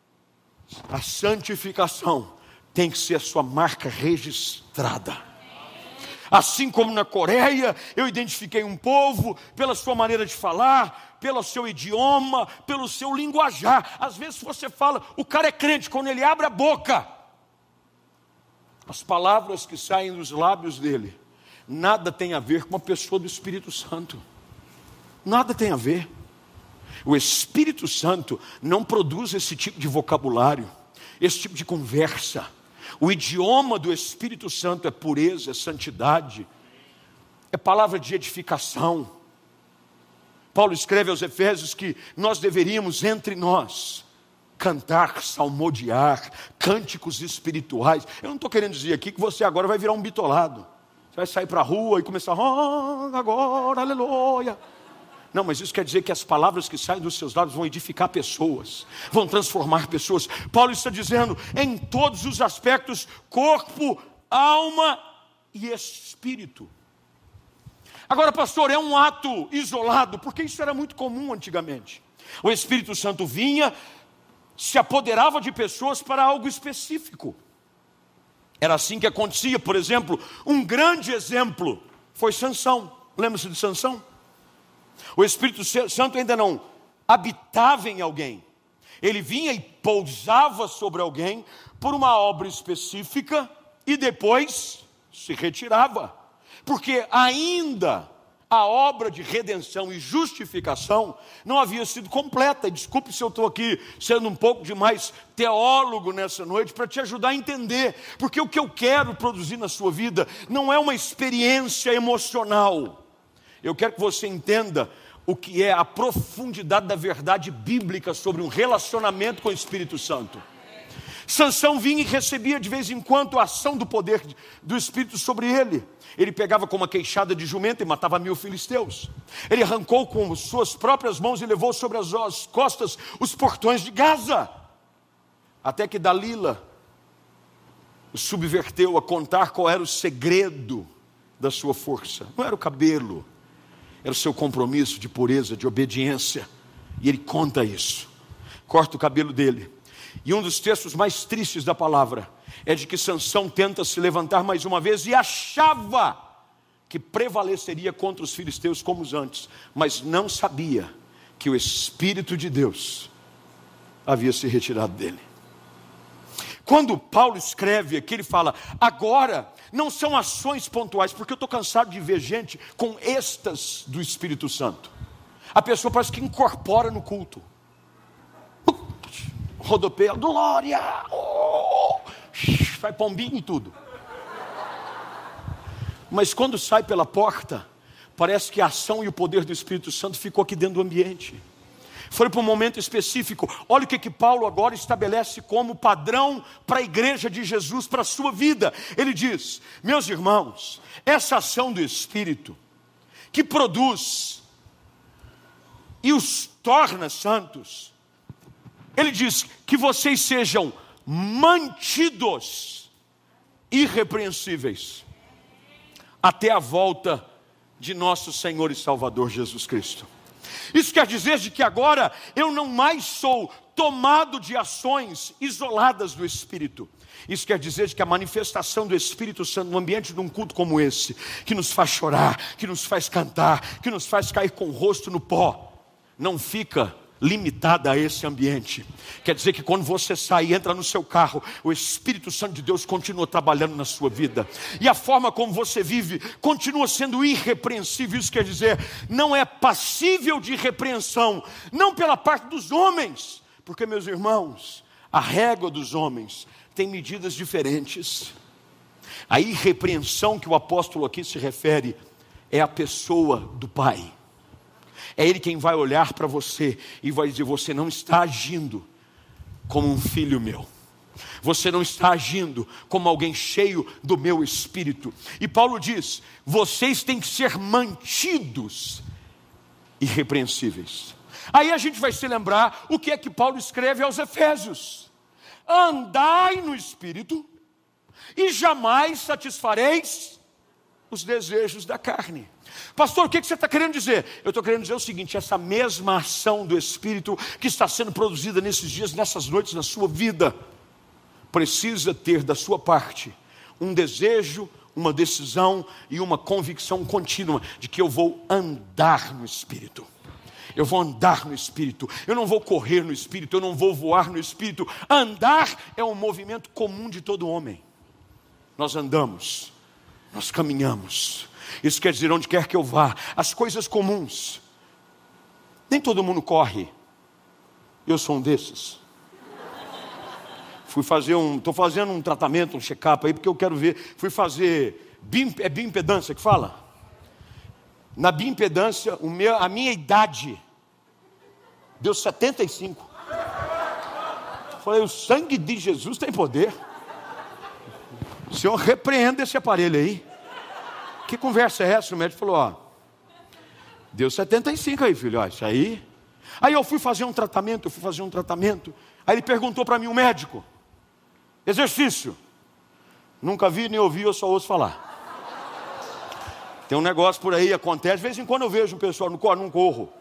A santificação tem que ser a sua marca registrada. Assim como na Coreia, eu identifiquei um povo pela sua maneira de falar, pelo seu idioma, pelo seu linguajar. Às vezes você fala, o cara é crente, quando ele abre a boca, as palavras que saem dos lábios dele, nada tem a ver com a pessoa do Espírito Santo. Nada tem a ver. O Espírito Santo não produz esse tipo de vocabulário, esse tipo de conversa. O idioma do Espírito Santo é pureza, é santidade, é palavra de edificação. Paulo escreve aos Efésios que nós deveríamos, entre nós, cantar, salmodiar, cânticos espirituais. Eu não estou querendo dizer aqui que você agora vai virar um bitolado. Você vai sair para a rua e começar, agora, aleluia. Não, mas isso quer dizer que as palavras que saem dos seus lábios vão edificar pessoas, vão transformar pessoas. Paulo está dizendo, em todos os aspectos, corpo, alma e espírito. Agora, pastor, é um ato isolado, porque isso era muito comum antigamente. O Espírito Santo vinha, se apoderava de pessoas para algo específico. Era assim que acontecia. Por exemplo, um grande exemplo foi Sansão. Lembra-se de Sansão? O Espírito Santo ainda não habitava em alguém. Ele vinha e pousava sobre alguém por uma obra específica e depois se retirava. Porque ainda a obra de redenção e justificação não havia sido completa. E desculpe se eu estou aqui sendo um pouco demais teólogo nessa noite para te ajudar a entender. Porque o que eu quero produzir na sua vida não é uma experiência emocional. Eu quero que você entenda o que é a profundidade da verdade bíblica sobre um relacionamento com o Espírito Santo. Sansão vinha e recebia de vez em quando a ação do poder do Espírito sobre ele. Ele pegava com uma queixada de jumento e matava 1000 filisteus. Ele arrancou com suas próprias mãos e levou sobre as costas os portões de Gaza. Até que Dalila o subverteu a contar qual era o segredo da sua força. Não era o cabelo, era o seu compromisso de pureza, de obediência. E ele conta isso. Corta o cabelo dele. E um dos textos mais tristes da palavra é de que Sansão tenta se levantar mais uma vez e achava que prevaleceria contra os filisteus como os antes, mas não sabia que o Espírito de Deus havia se retirado dele. Quando Paulo escreve aqui, ele fala, agora não são ações pontuais, porque eu estou cansado de ver gente com êxtase do Espírito Santo. A pessoa parece que incorpora no culto. Rodopeia, glória, vai pombinho e tudo. Mas quando sai pela porta, parece que a ação e o poder do Espírito Santo ficou aqui dentro do ambiente. Foi para um momento específico. Olha o que Paulo agora estabelece como padrão para a igreja de Jesus, para a sua vida. Ele diz, meus irmãos, essa ação do Espírito, que produz e os torna santos, ele diz que vocês sejam mantidos irrepreensíveis até a volta de nosso Senhor e Salvador Jesus Cristo. Isso quer dizer de que agora eu não mais sou tomado de ações isoladas do Espírito. Isso quer dizer de que a manifestação do Espírito Santo no ambiente de um culto como esse, que nos faz chorar, que nos faz cantar, que nos faz cair com o rosto no pó, não fica limitada a esse ambiente. Quer dizer que quando você sai e entra no seu carro, o Espírito Santo de Deus continua trabalhando na sua vida, e a forma como você vive continua sendo irrepreensível. Isso quer dizer, não é passível de repreensão, não pela parte dos homens, porque, meus irmãos, a régua dos homens tem medidas diferentes. A irrepreensão que o apóstolo aqui se refere é a pessoa do Pai. É Ele quem vai olhar para você e vai dizer, você não está agindo como um filho meu. Você não está agindo como alguém cheio do meu Espírito. E Paulo diz, vocês têm que ser mantidos irrepreensíveis. Aí a gente vai se lembrar o que é que Paulo escreve aos Efésios. Andai no Espírito e jamais satisfareis os desejos da carne. Pastor, o que você está querendo dizer? Eu estou querendo dizer o seguinte, essa mesma ação do Espírito que está sendo produzida nesses dias, nessas noites, na sua vida, precisa ter da sua parte um desejo, uma decisão e uma convicção contínua de que eu vou andar no Espírito. Eu vou andar no Espírito, eu não vou correr no Espírito, eu não vou voar no Espírito. Andar é um movimento comum de todo homem. Nós andamos, nós caminhamos. Isso quer dizer, onde quer que eu vá, as coisas comuns. Nem todo mundo corre. Eu sou um desses. Estou fazendo um tratamento, um check-up aí, porque eu quero ver. Fui fazer, é bioimpedância que fala? Na bioimpedância, a minha idade deu 75. Falei, o sangue de Jesus tem poder. O Senhor repreenda esse aparelho aí. Que conversa é essa? O médico falou, deu 75 aí, filho, isso aí. Aí eu fui fazer um tratamento, Aí ele perguntou para mim, o médico, exercício. Nunca vi nem ouvi, eu só ouço falar. Tem um negócio por aí, acontece, de vez em quando eu vejo o pessoal, não corro.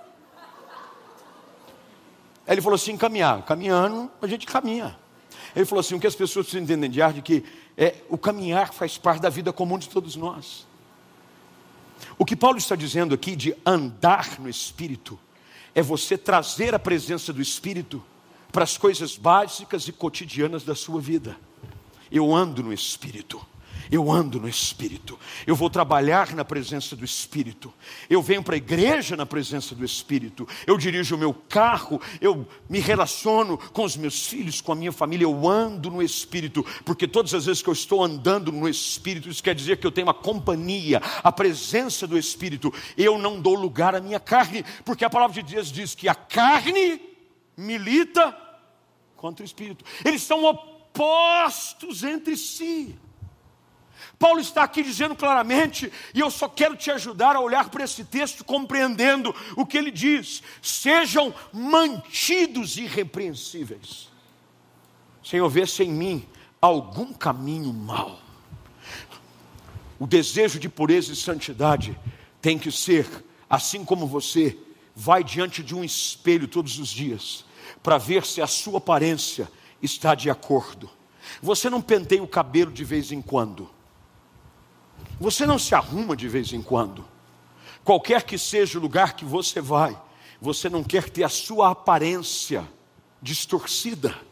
Aí ele falou assim, caminhando, a gente caminha. Ele falou assim, o que as pessoas precisam entender de arte, que o caminhar faz parte da vida comum de todos nós. O que Paulo está dizendo aqui de andar no Espírito, é você trazer a presença do Espírito para as coisas básicas e cotidianas da sua vida. Eu ando no Espírito. Eu ando no Espírito, eu vou trabalhar na presença do Espírito, eu venho para a igreja na presença do Espírito, eu dirijo o meu carro, eu me relaciono com os meus filhos, com a minha família, eu ando no Espírito, porque todas as vezes que eu estou andando no Espírito, isso quer dizer que eu tenho uma companhia, a presença do Espírito, eu não dou lugar à minha carne, porque a palavra de Deus diz que a carne milita contra o Espírito, eles são opostos entre si. Paulo está aqui dizendo claramente, e eu só quero te ajudar a olhar para esse texto compreendendo o que ele diz. Sejam mantidos irrepreensíveis. Senhor, vê se em mim algum caminho mau. O desejo de pureza e santidade tem que ser, assim como você vai diante de um espelho todos os dias, para ver se a sua aparência está de acordo. Você não penteia o cabelo de vez em quando. Você não se arruma de vez em quando. Qualquer que seja o lugar que você vai, você não quer ter a sua aparência distorcida.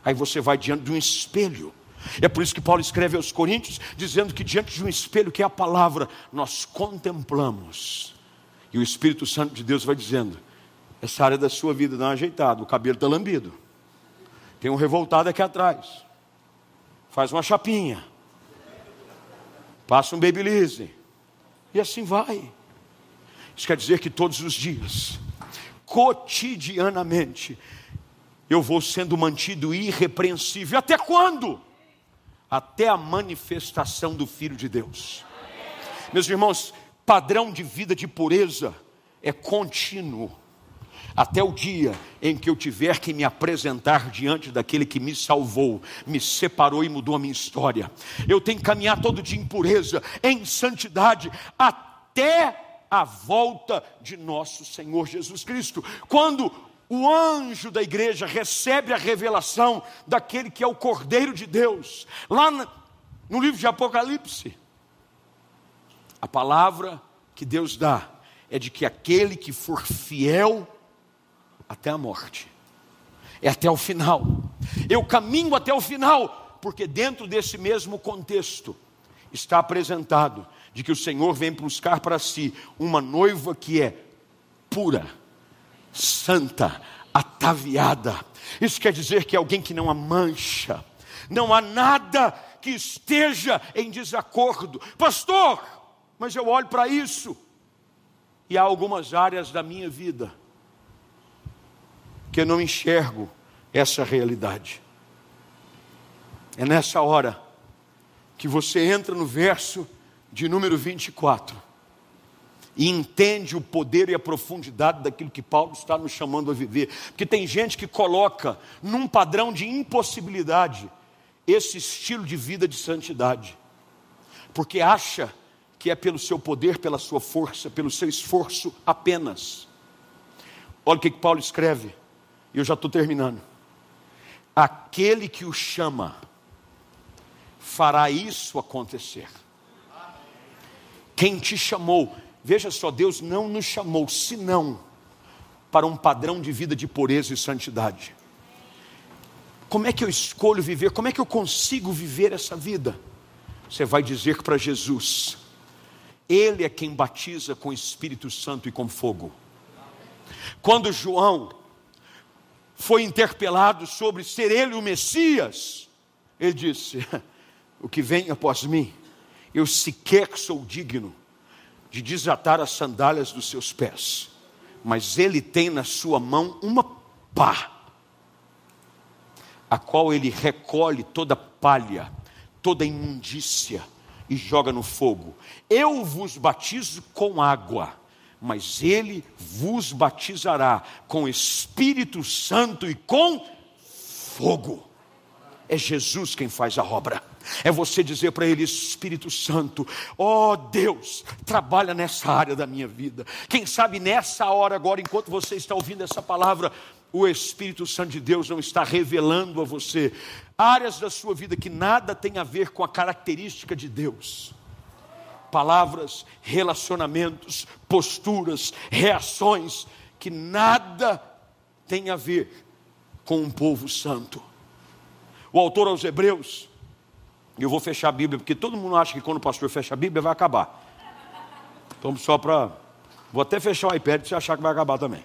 Aí você vai diante de um espelho. É por isso que Paulo escreve aos Coríntios, dizendo que diante de um espelho, que é a palavra, nós contemplamos. E o Espírito Santo de Deus vai dizendo: essa área da sua vida dá uma ajeitada, o cabelo está lambido, tem um revoltado aqui atrás, faz uma chapinha, passa um babyliss, e assim vai. Isso quer dizer que todos os dias, cotidianamente, eu vou sendo mantido irrepreensível. Até quando? Até a manifestação do Filho de Deus. Meus irmãos, padrão de vida de pureza é contínuo, até o dia em que eu tiver que me apresentar diante daquele que me salvou, me separou e mudou a minha história. Eu tenho que caminhar todo dia em pureza, em santidade, até a volta de nosso Senhor Jesus Cristo. Quando o anjo da igreja recebe a revelação daquele que é o Cordeiro de Deus, lá no livro de Apocalipse, a palavra que Deus dá é de que aquele que for fiel até a morte, é até o final. Eu caminho até o final, porque dentro desse mesmo contexto está apresentado de que o Senhor vem buscar para si uma noiva que é pura, santa, ataviada. Isso quer dizer que é alguém que não há mancha, não há nada que esteja em desacordo. Pastor, mas eu olho para isso e há algumas áreas da minha vida que eu não enxergo essa realidade. É nessa hora que você entra no verso de número 24 e entende o poder e a profundidade daquilo que Paulo está nos chamando a viver. Porque tem gente que coloca num padrão de impossibilidade esse estilo de vida de santidade, porque acha que é pelo seu poder, pela sua força, pelo seu esforço apenas. Olha o que Paulo escreve, e eu já estou terminando. Aquele que o chama fará isso acontecer. Quem te chamou, veja só, Deus não nos chamou senão para um padrão de vida de pureza e santidade. Como é que eu escolho viver? Como é que eu consigo viver essa vida? Você vai dizer para Jesus: Ele é quem batiza com o Espírito Santo e com fogo. Quando João foi interpelado sobre ser ele o Messias, ele disse: o que vem após mim, eu sequer sou digno de desatar as sandálias dos seus pés, mas ele tem na sua mão uma pá, a qual ele recolhe toda palha, toda imundícia e joga no fogo. Eu vos batizo com água, mas ele vos batizará com Espírito Santo e com fogo. É Jesus quem faz a obra. É você dizer para ele: Espírito Santo, ó Deus, trabalha nessa área da minha vida. Quem sabe nessa hora agora, enquanto você está ouvindo essa palavra, o Espírito Santo de Deus não está revelando a você áreas da sua vida que nada tem a ver com a característica de Deus. Palavras, relacionamentos, posturas, reações que nada tem a ver com um povo santo. O autor aos Hebreus, eu vou fechar a Bíblia, porque todo mundo acha que quando o pastor fecha a Bíblia vai acabar. Então vou até fechar o iPad para você achar que vai acabar também.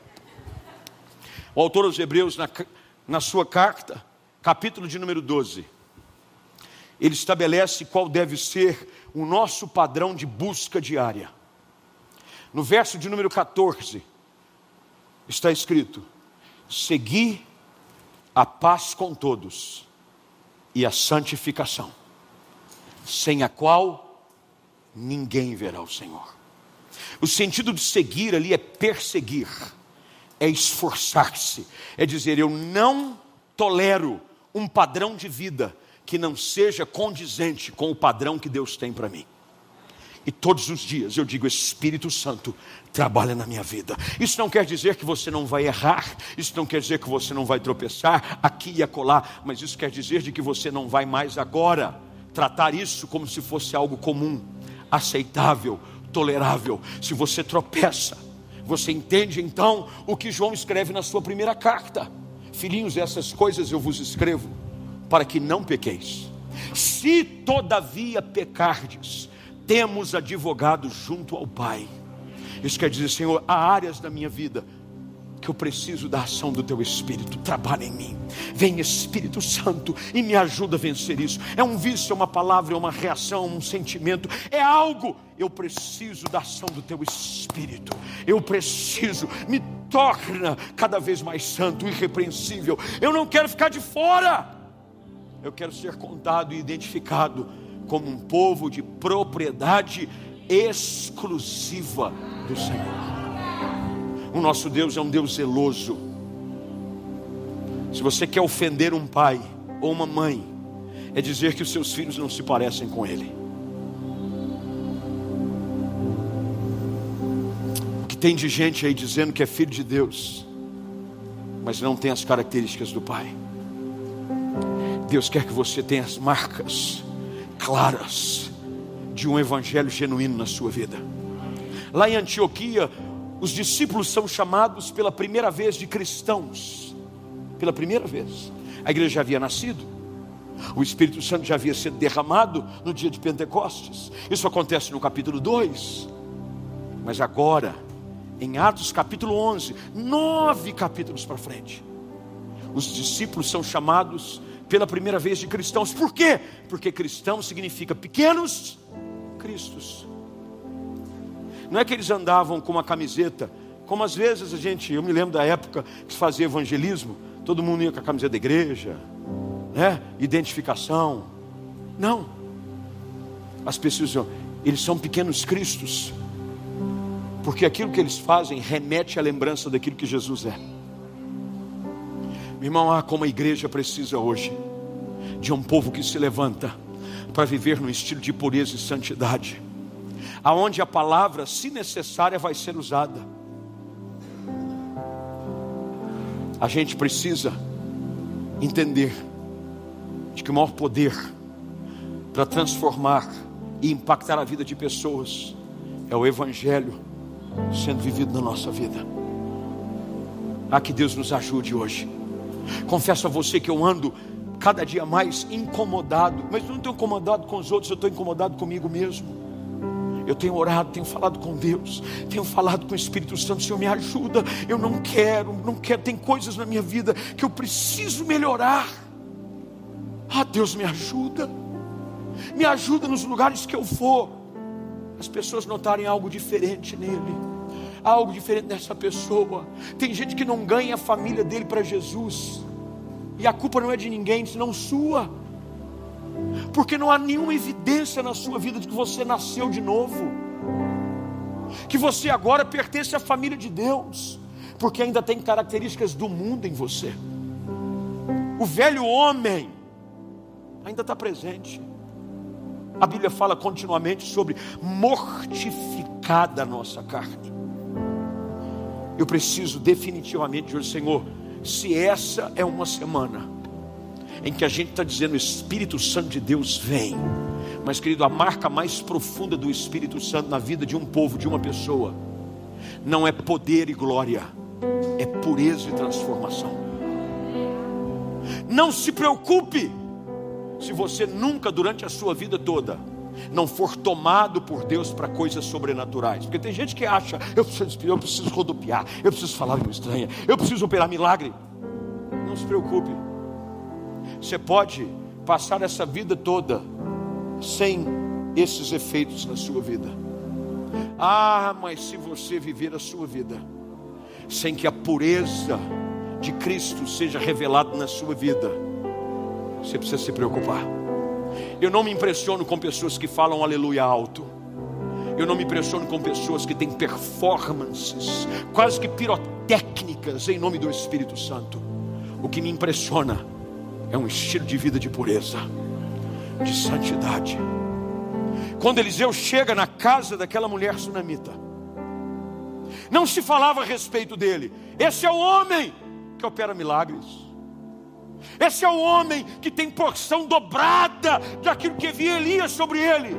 O autor aos Hebreus, na sua carta, capítulo de número 12, ele estabelece qual deve ser o nosso padrão de busca diária. No verso de número 14, está escrito: segui a paz com todos e a santificação, sem a qual ninguém verá o Senhor. O sentido de seguir ali é perseguir, é esforçar-se, é dizer: eu não tolero um padrão de vida que não seja condizente com o padrão que Deus tem para mim. E todos os dias eu digo: Espírito Santo, trabalha na minha vida. Isso não quer dizer que você não vai errar, isso não quer dizer que você não vai tropeçar aqui e acolá, mas isso quer dizer de que você não vai mais agora tratar isso como se fosse algo comum, aceitável, tolerável. Se você tropeça, você entende então o que João escreve na sua primeira carta: filhinhos, essas coisas eu vos escrevo para que não pequeis. Se todavia pecardes, temos advogado junto ao Pai. Isso quer dizer, Senhor, há áreas da minha vida que eu preciso da ação do Teu Espírito. Trabalha em mim. Vem, Espírito Santo, e me ajuda a vencer isso. É um vício, é uma palavra, é uma reação, um sentimento, é algo. Eu preciso da ação do Teu Espírito. Eu preciso, me torna cada vez mais santo, irrepreensível. Eu não quero ficar de fora. Eu quero ser contado e identificado como um povo de propriedade exclusiva do Senhor. O nosso Deus é um Deus zeloso. Se você quer ofender um pai ou uma mãe, é dizer que os seus filhos não se parecem com ele. O que tem de gente aí dizendo que é filho de Deus, mas não tem as características do pai. Deus quer que você tenha as marcas claras de um evangelho genuíno na sua vida. Lá em Antioquia, os discípulos são chamados pela primeira vez de cristãos. Pela primeira vez. A igreja já havia nascido. O Espírito Santo já havia sido derramado no dia de Pentecostes. Isso acontece no capítulo 2. Mas agora, em Atos capítulo 11, 9 capítulos para frente, os discípulos são chamados pela primeira vez de cristãos. Por quê? Porque cristão significa pequenos cristos. Não é que eles andavam com uma camiseta, como às vezes eu me lembro da época que se fazia evangelismo, todo mundo ia com a camiseta da igreja, né? Identificação. Não. As pessoas dizem, eles são pequenos cristos, porque aquilo que eles fazem remete à lembrança daquilo que Jesus é. Meu irmão, como a igreja precisa hoje de um povo que se levanta para viver no estilo de pureza e santidade, aonde a palavra, se necessária, vai ser usada. A gente precisa entender de que o maior poder para transformar e impactar a vida de pessoas é o evangelho sendo vivido na nossa vida. Que Deus nos ajude hoje. Confesso a você que eu ando cada dia mais incomodado, mas não estou incomodado com os outros, eu estou incomodado comigo mesmo. Eu tenho orado, tenho falado com Deus, tenho falado com o Espírito Santo. Senhor, me ajuda. Eu não quero, tem coisas na minha vida que eu preciso melhorar. Deus, me ajuda nos lugares que eu for, as pessoas notarem algo diferente nele, algo diferente nessa pessoa. Tem gente que não ganha a família dele para Jesus, e a culpa não é de ninguém, senão sua, porque não há nenhuma evidência na sua vida de que você nasceu de novo, que você agora pertence à família de Deus, porque ainda tem características do mundo em você. O velho homem ainda está presente. A Bíblia fala continuamente sobre mortificar a nossa carne. Eu preciso definitivamente de hoje, Senhor, se essa é uma semana em que a gente está dizendo, o Espírito Santo de Deus vem, mas querido, a marca mais profunda do Espírito Santo na vida de um povo, de uma pessoa, não é poder e glória, é pureza e transformação. Não se preocupe se você nunca durante a sua vida toda não for tomado por Deus para coisas sobrenaturais, porque tem gente que acha, eu preciso rodopiar, eu preciso falar língua estranha, eu preciso operar milagre. Não se preocupe, você pode passar essa vida toda sem esses efeitos na sua vida. Mas se você viver a sua vida sem que a pureza de Cristo seja revelada na sua vida, você precisa se preocupar. Eu não me impressiono com pessoas que falam aleluia alto. Eu não me impressiono com pessoas que têm performances quase que pirotécnicas em nome do Espírito Santo. O que me impressiona é um estilo de vida de pureza, de santidade. Quando Eliseu chega na casa daquela mulher sunamita, não se falava a respeito dele. Esse é o homem que opera milagres. Esse é o homem que tem porção dobrada daquilo que havia Elias sobre ele.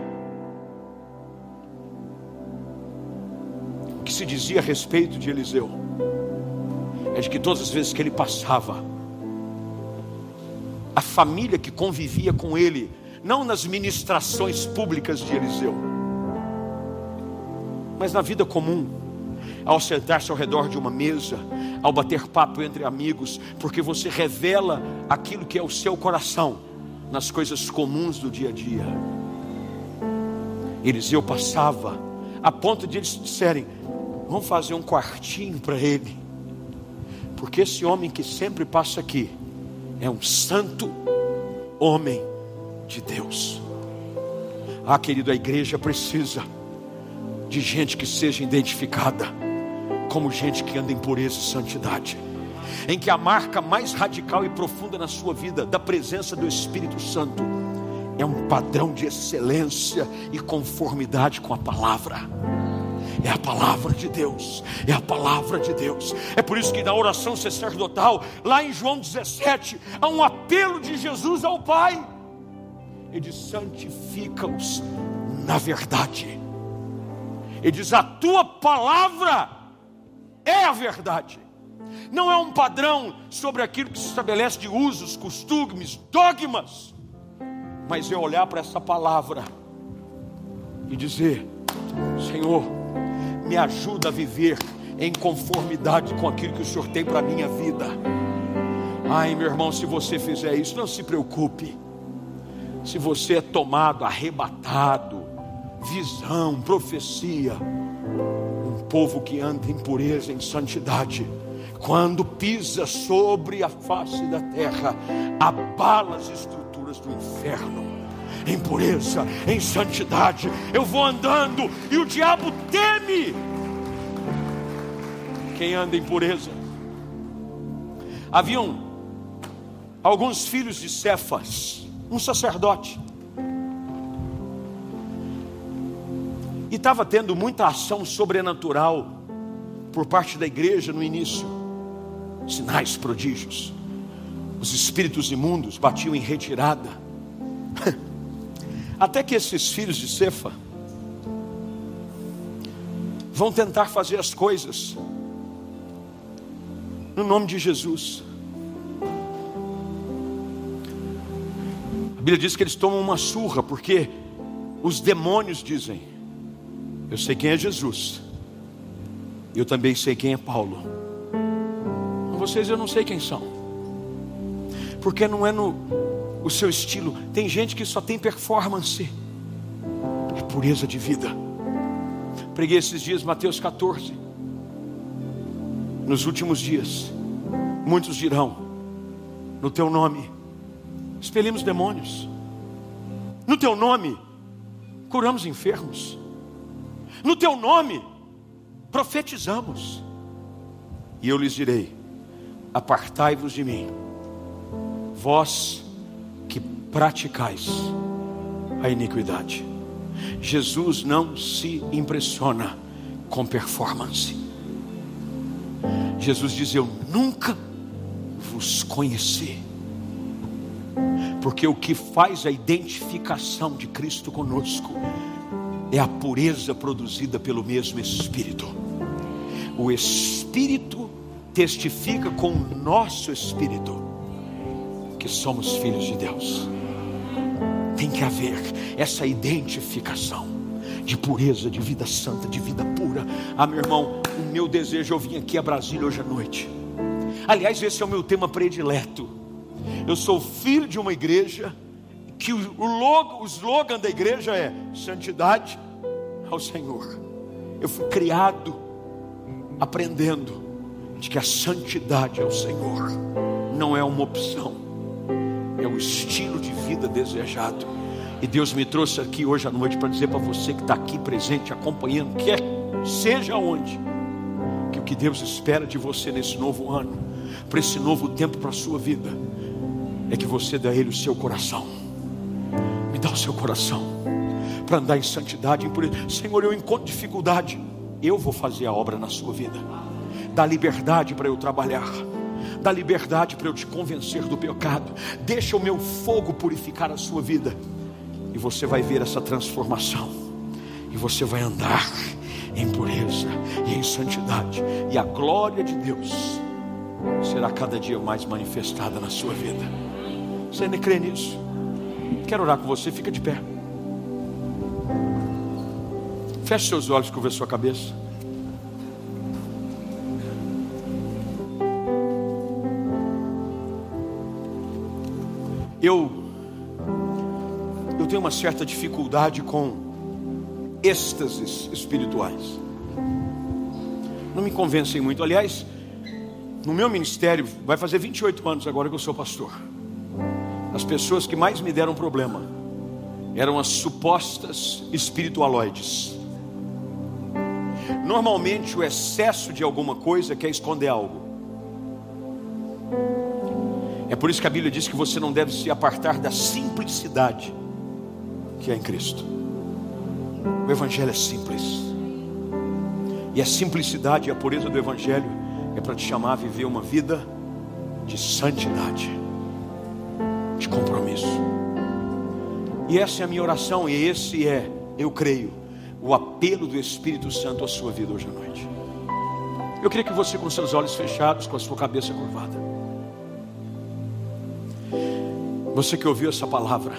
O que se dizia a respeito de Eliseu é de que todas as vezes que ele passava, a família que convivia com ele, não nas ministrações públicas de Eliseu, mas na vida comum, ao sentar-se ao redor de uma mesa, ao bater papo entre amigos, porque você revela aquilo que é o seu coração nas coisas comuns do dia a dia. Eliseu passava a ponto de eles disserem: vamos fazer um quartinho para ele, porque esse homem que sempre passa aqui é um santo homem de Deus. Ah, querido, a igreja precisa de gente que seja identificada como gente que anda em pureza e santidade, em que a marca mais radical e profunda na sua vida da presença do Espírito Santo é um padrão de excelência e conformidade com a palavra. É a palavra de Deus, é a palavra de Deus. É por isso que na oração sacerdotal, lá em João 17, há um apelo de Jesus ao Pai. Ele diz: santifica-os na verdade. Ele diz: a tua palavra é a verdade. Não é um padrão sobre aquilo que se estabelece de usos, costumes, dogmas, mas é olhar para essa palavra e dizer: Senhor, me ajuda a viver em conformidade com aquilo que o Senhor tem para a minha vida. Ai, meu irmão, se você fizer isso, não se preocupe. Se você é tomado, arrebatado, visão, profecia, um povo que anda em pureza, em santidade, quando pisa sobre a face da terra, abala as estruturas do inferno. Em pureza, em santidade, eu vou andando e o diabo teme quem anda em pureza. Haviam alguns filhos de Cefas, um sacerdote, e estava tendo muita ação sobrenatural por parte da igreja no início, sinais, prodígios. Os espíritos imundos batiam em retirada. Até que esses filhos de Cefa vão tentar fazer as coisas no nome de Jesus. A Bíblia diz que eles tomam uma surra, porque os demônios dizem: eu sei quem é Jesus, eu também sei quem é Paulo. Vocês eu não sei quem são, porque não é o seu estilo. Tem gente que só tem performance, é pureza de vida. Preguei esses dias Mateus 14. Nos últimos dias muitos dirão: no teu nome expelimos demônios, no teu nome curamos enfermos, no teu nome profetizamos. E eu lhes direi: apartai-vos de mim, vós que praticais a iniquidade. Jesus não se impressiona com performance. Jesus diz: eu nunca vos conheci. Porque o que faz a identificação de Cristo conosco é a pureza produzida pelo mesmo Espírito. O Espírito testifica com o nosso espírito que somos filhos de Deus. Tem que haver essa identificação de pureza, de vida santa, de vida pura. Ah, meu irmão, o meu desejo, eu vim aqui a Brasília hoje à noite. Aliás, esse é o meu tema predileto. Eu sou filho de uma igreja que o slogan da igreja é santidade ao Senhor. Eu fui criado aprendendo de que a santidade ao Senhor não é uma opção, é o estilo de vida desejado. E Deus me trouxe aqui hoje à noite para dizer para você que está aqui presente, acompanhando, quer seja onde, que o que Deus espera de você nesse novo ano, para esse novo tempo para a sua vida, é que você dê a Ele o seu coração. Me dá o seu coração para andar em santidade, em pureza. Senhor, eu encontro dificuldade, eu vou fazer a obra na sua vida. Dá liberdade para eu trabalhar, dá liberdade para eu te convencer do pecado. Deixa o meu fogo purificar a sua vida, e você vai ver essa transformação, e você vai andar em pureza e em santidade, e a glória de Deus será cada dia mais manifestada na sua vida. Você nem crê nisso? Quero orar com você, fica de pé. Feche seus olhos, curva a sua cabeça. Eu tenho uma certa dificuldade com êxtases espirituais. Não me convencem muito. Aliás, no meu ministério, vai fazer 28 anos agora que eu sou pastor. As pessoas que mais me deram problema eram as supostas espiritualoides. Normalmente o excesso de alguma coisa quer esconder algo. É por isso que a Bíblia diz que você não deve se apartar da simplicidade que é em Cristo. O Evangelho é simples. E a simplicidade e a pureza do Evangelho é para te chamar a viver uma vida de santidade, de compromisso. E essa é a minha oração, e esse é, eu creio, o apelo do Espírito Santo à sua vida hoje à noite. Eu queria que você, com seus olhos fechados, com a sua cabeça curvada, você que ouviu essa palavra,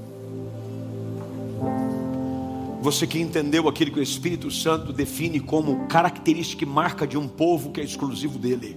você que entendeu aquilo que o Espírito Santo define como característica e marca de um povo que é exclusivo dele,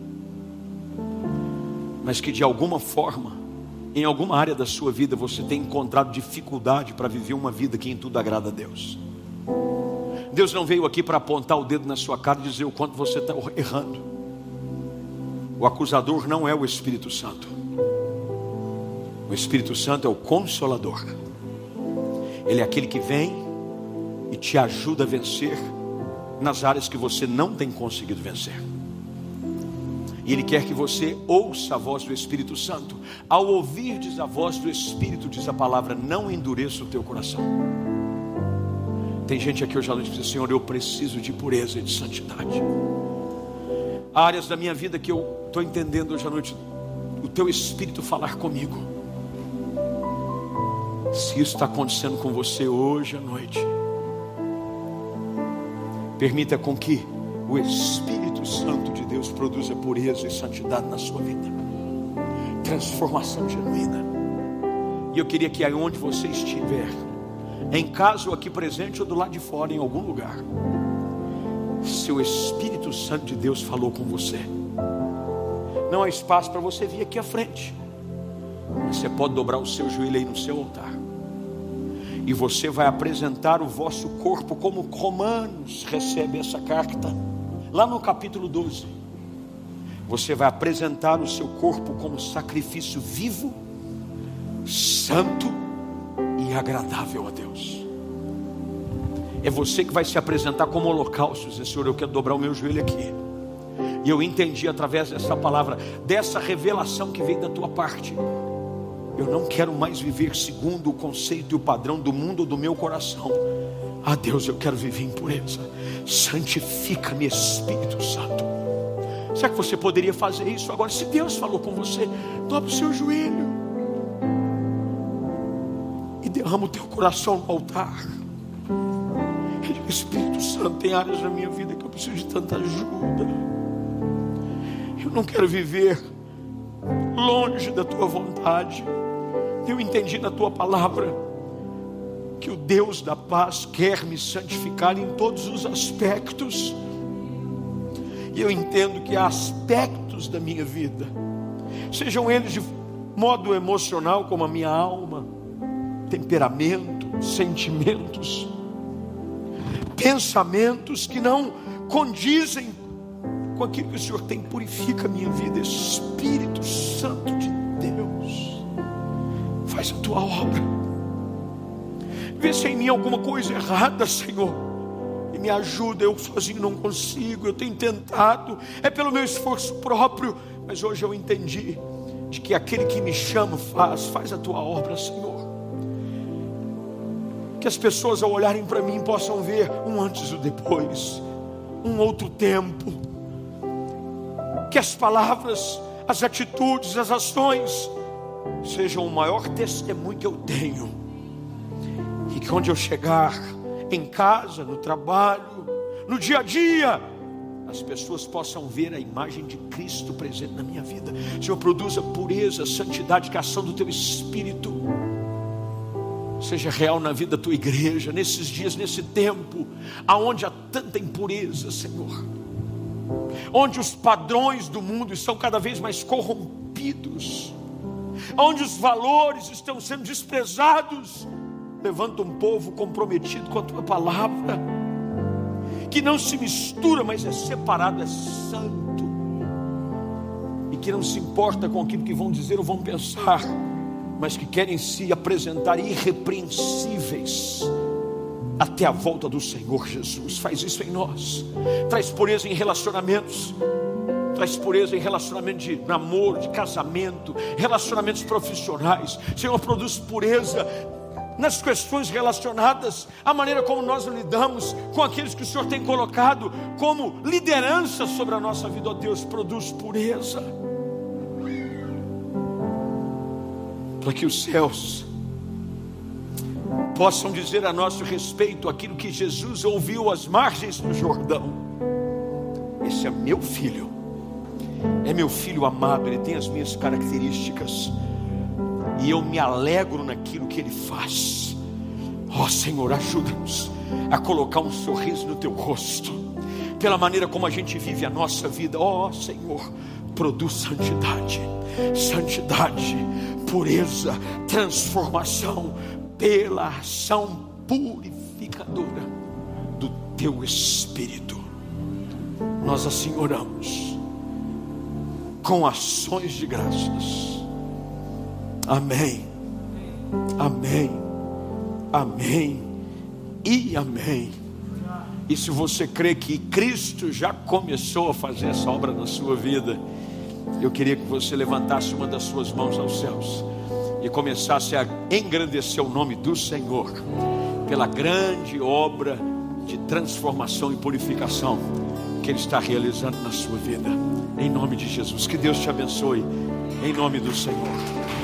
mas que de alguma forma, em alguma área da sua vida, você tem encontrado dificuldade para viver uma vida que em tudo agrada a Deus. Deus não veio aqui para apontar o dedo na sua cara e dizer o quanto você está errando. O acusador não é o Espírito Santo. O Espírito Santo é o Consolador. Ele é aquele que vem e te ajuda a vencer nas áreas que você não tem conseguido vencer. E Ele quer que você ouça a voz do Espírito Santo. Ao ouvir a voz do Espírito, diz a palavra, não endureça o teu coração. Tem gente aqui hoje à noite que diz, Senhor, eu preciso de pureza e de santidade. Há áreas da minha vida que eu estou entendendo hoje à noite, o teu Espírito falar comigo. Se isso está acontecendo com você hoje à noite, permita com que o Espírito Santo de Deus produza pureza e santidade na sua vida, transformação genuína. E eu queria que aí onde você estiver, em casa ou aqui presente ou do lado de fora, em algum lugar, se o Espírito Santo de Deus falou com você, não há espaço para você vir aqui à frente, mas você pode dobrar o seu joelho aí no seu altar, e você vai apresentar o vosso corpo, como Romanos recebe essa carta, lá no capítulo 12. Você vai apresentar o seu corpo como sacrifício vivo, santo e agradável a Deus. É você que vai se apresentar como holocausto, dizer, Senhor, eu quero dobrar o meu joelho aqui. E eu entendi através dessa palavra, dessa revelação que veio da tua parte, eu não quero mais viver segundo o conceito e o padrão do mundo ou do meu coração. Ah, Deus, eu quero viver em pureza. Santifica-me, Espírito Santo. Será que você poderia fazer isso agora? Se Deus falou com você, dobra o seu joelho e derrama o teu coração no altar. Espírito Santo, tem áreas da minha vida que eu preciso de tanta ajuda. Eu não quero viver longe da tua vontade. Eu entendi na tua palavra que o Deus da paz quer me santificar em todos os aspectos. E eu entendo que há aspectos da minha vida, sejam eles de modo emocional, como a minha alma, temperamento, sentimentos, pensamentos que não condizem com aquilo que o Senhor tem. Purifica a minha vida, Espírito Santo de Deus, faz a tua obra. Vê se em mim alguma coisa errada, Senhor, e me ajuda. Eu sozinho não consigo, eu tenho tentado, é pelo meu esforço próprio, mas hoje eu entendi de que aquele que me chama faz a tua obra, Senhor. Que as pessoas, ao olharem para mim, possam ver um antes e um depois, um outro tempo. Que as palavras, as atitudes, as ações sejam o maior testemunho que eu tenho. E que onde eu chegar, em casa, no trabalho, no dia a dia, as pessoas possam ver a imagem de Cristo presente na minha vida. Senhor, produza pureza, santidade, que a ação do Teu Espírito seja real na vida da Tua igreja, nesses dias, nesse tempo, aonde há tanta impureza, Senhor, onde os padrões do mundo estão cada vez mais corrompidos, onde os valores estão sendo desprezados. Levanta um povo comprometido com a Tua palavra, que não se mistura, mas é separado, é santo, e que não se importa com aquilo que vão dizer ou vão pensar, mas que querem se apresentar irrepreensíveis até a volta do Senhor Jesus. Faz isso em nós. Traz pureza em relacionamentos, traz pureza em relacionamento de namoro, de casamento, relacionamentos profissionais. Senhor, produz pureza nas questões relacionadas à maneira como nós lidamos com aqueles que o Senhor tem colocado como liderança sobre a nossa vida. Ó Deus, produz pureza, para que os céus possam dizer a nosso respeito aquilo que Jesus ouviu às margens do Jordão: esse é meu filho, é meu filho amado, ele tem as minhas características, e eu me alegro naquilo que ele faz. Ó Senhor, ajuda-nos a colocar um sorriso no Teu rosto, pela maneira como a gente vive a nossa vida. Ó Senhor, produz santidade, santidade, pureza, transformação, pela ação purificadora do Teu Espírito. Nós assim oramos, com ações de graças. Amém, amém, amém e amém. E se você crê que Cristo já começou a fazer essa obra na sua vida, eu queria que você levantasse uma das suas mãos aos céus e começasse a engrandecer o nome do Senhor pela grande obra de transformação e purificação que Ele está realizando na sua vida, em nome de Jesus. Que Deus te abençoe, em nome do Senhor.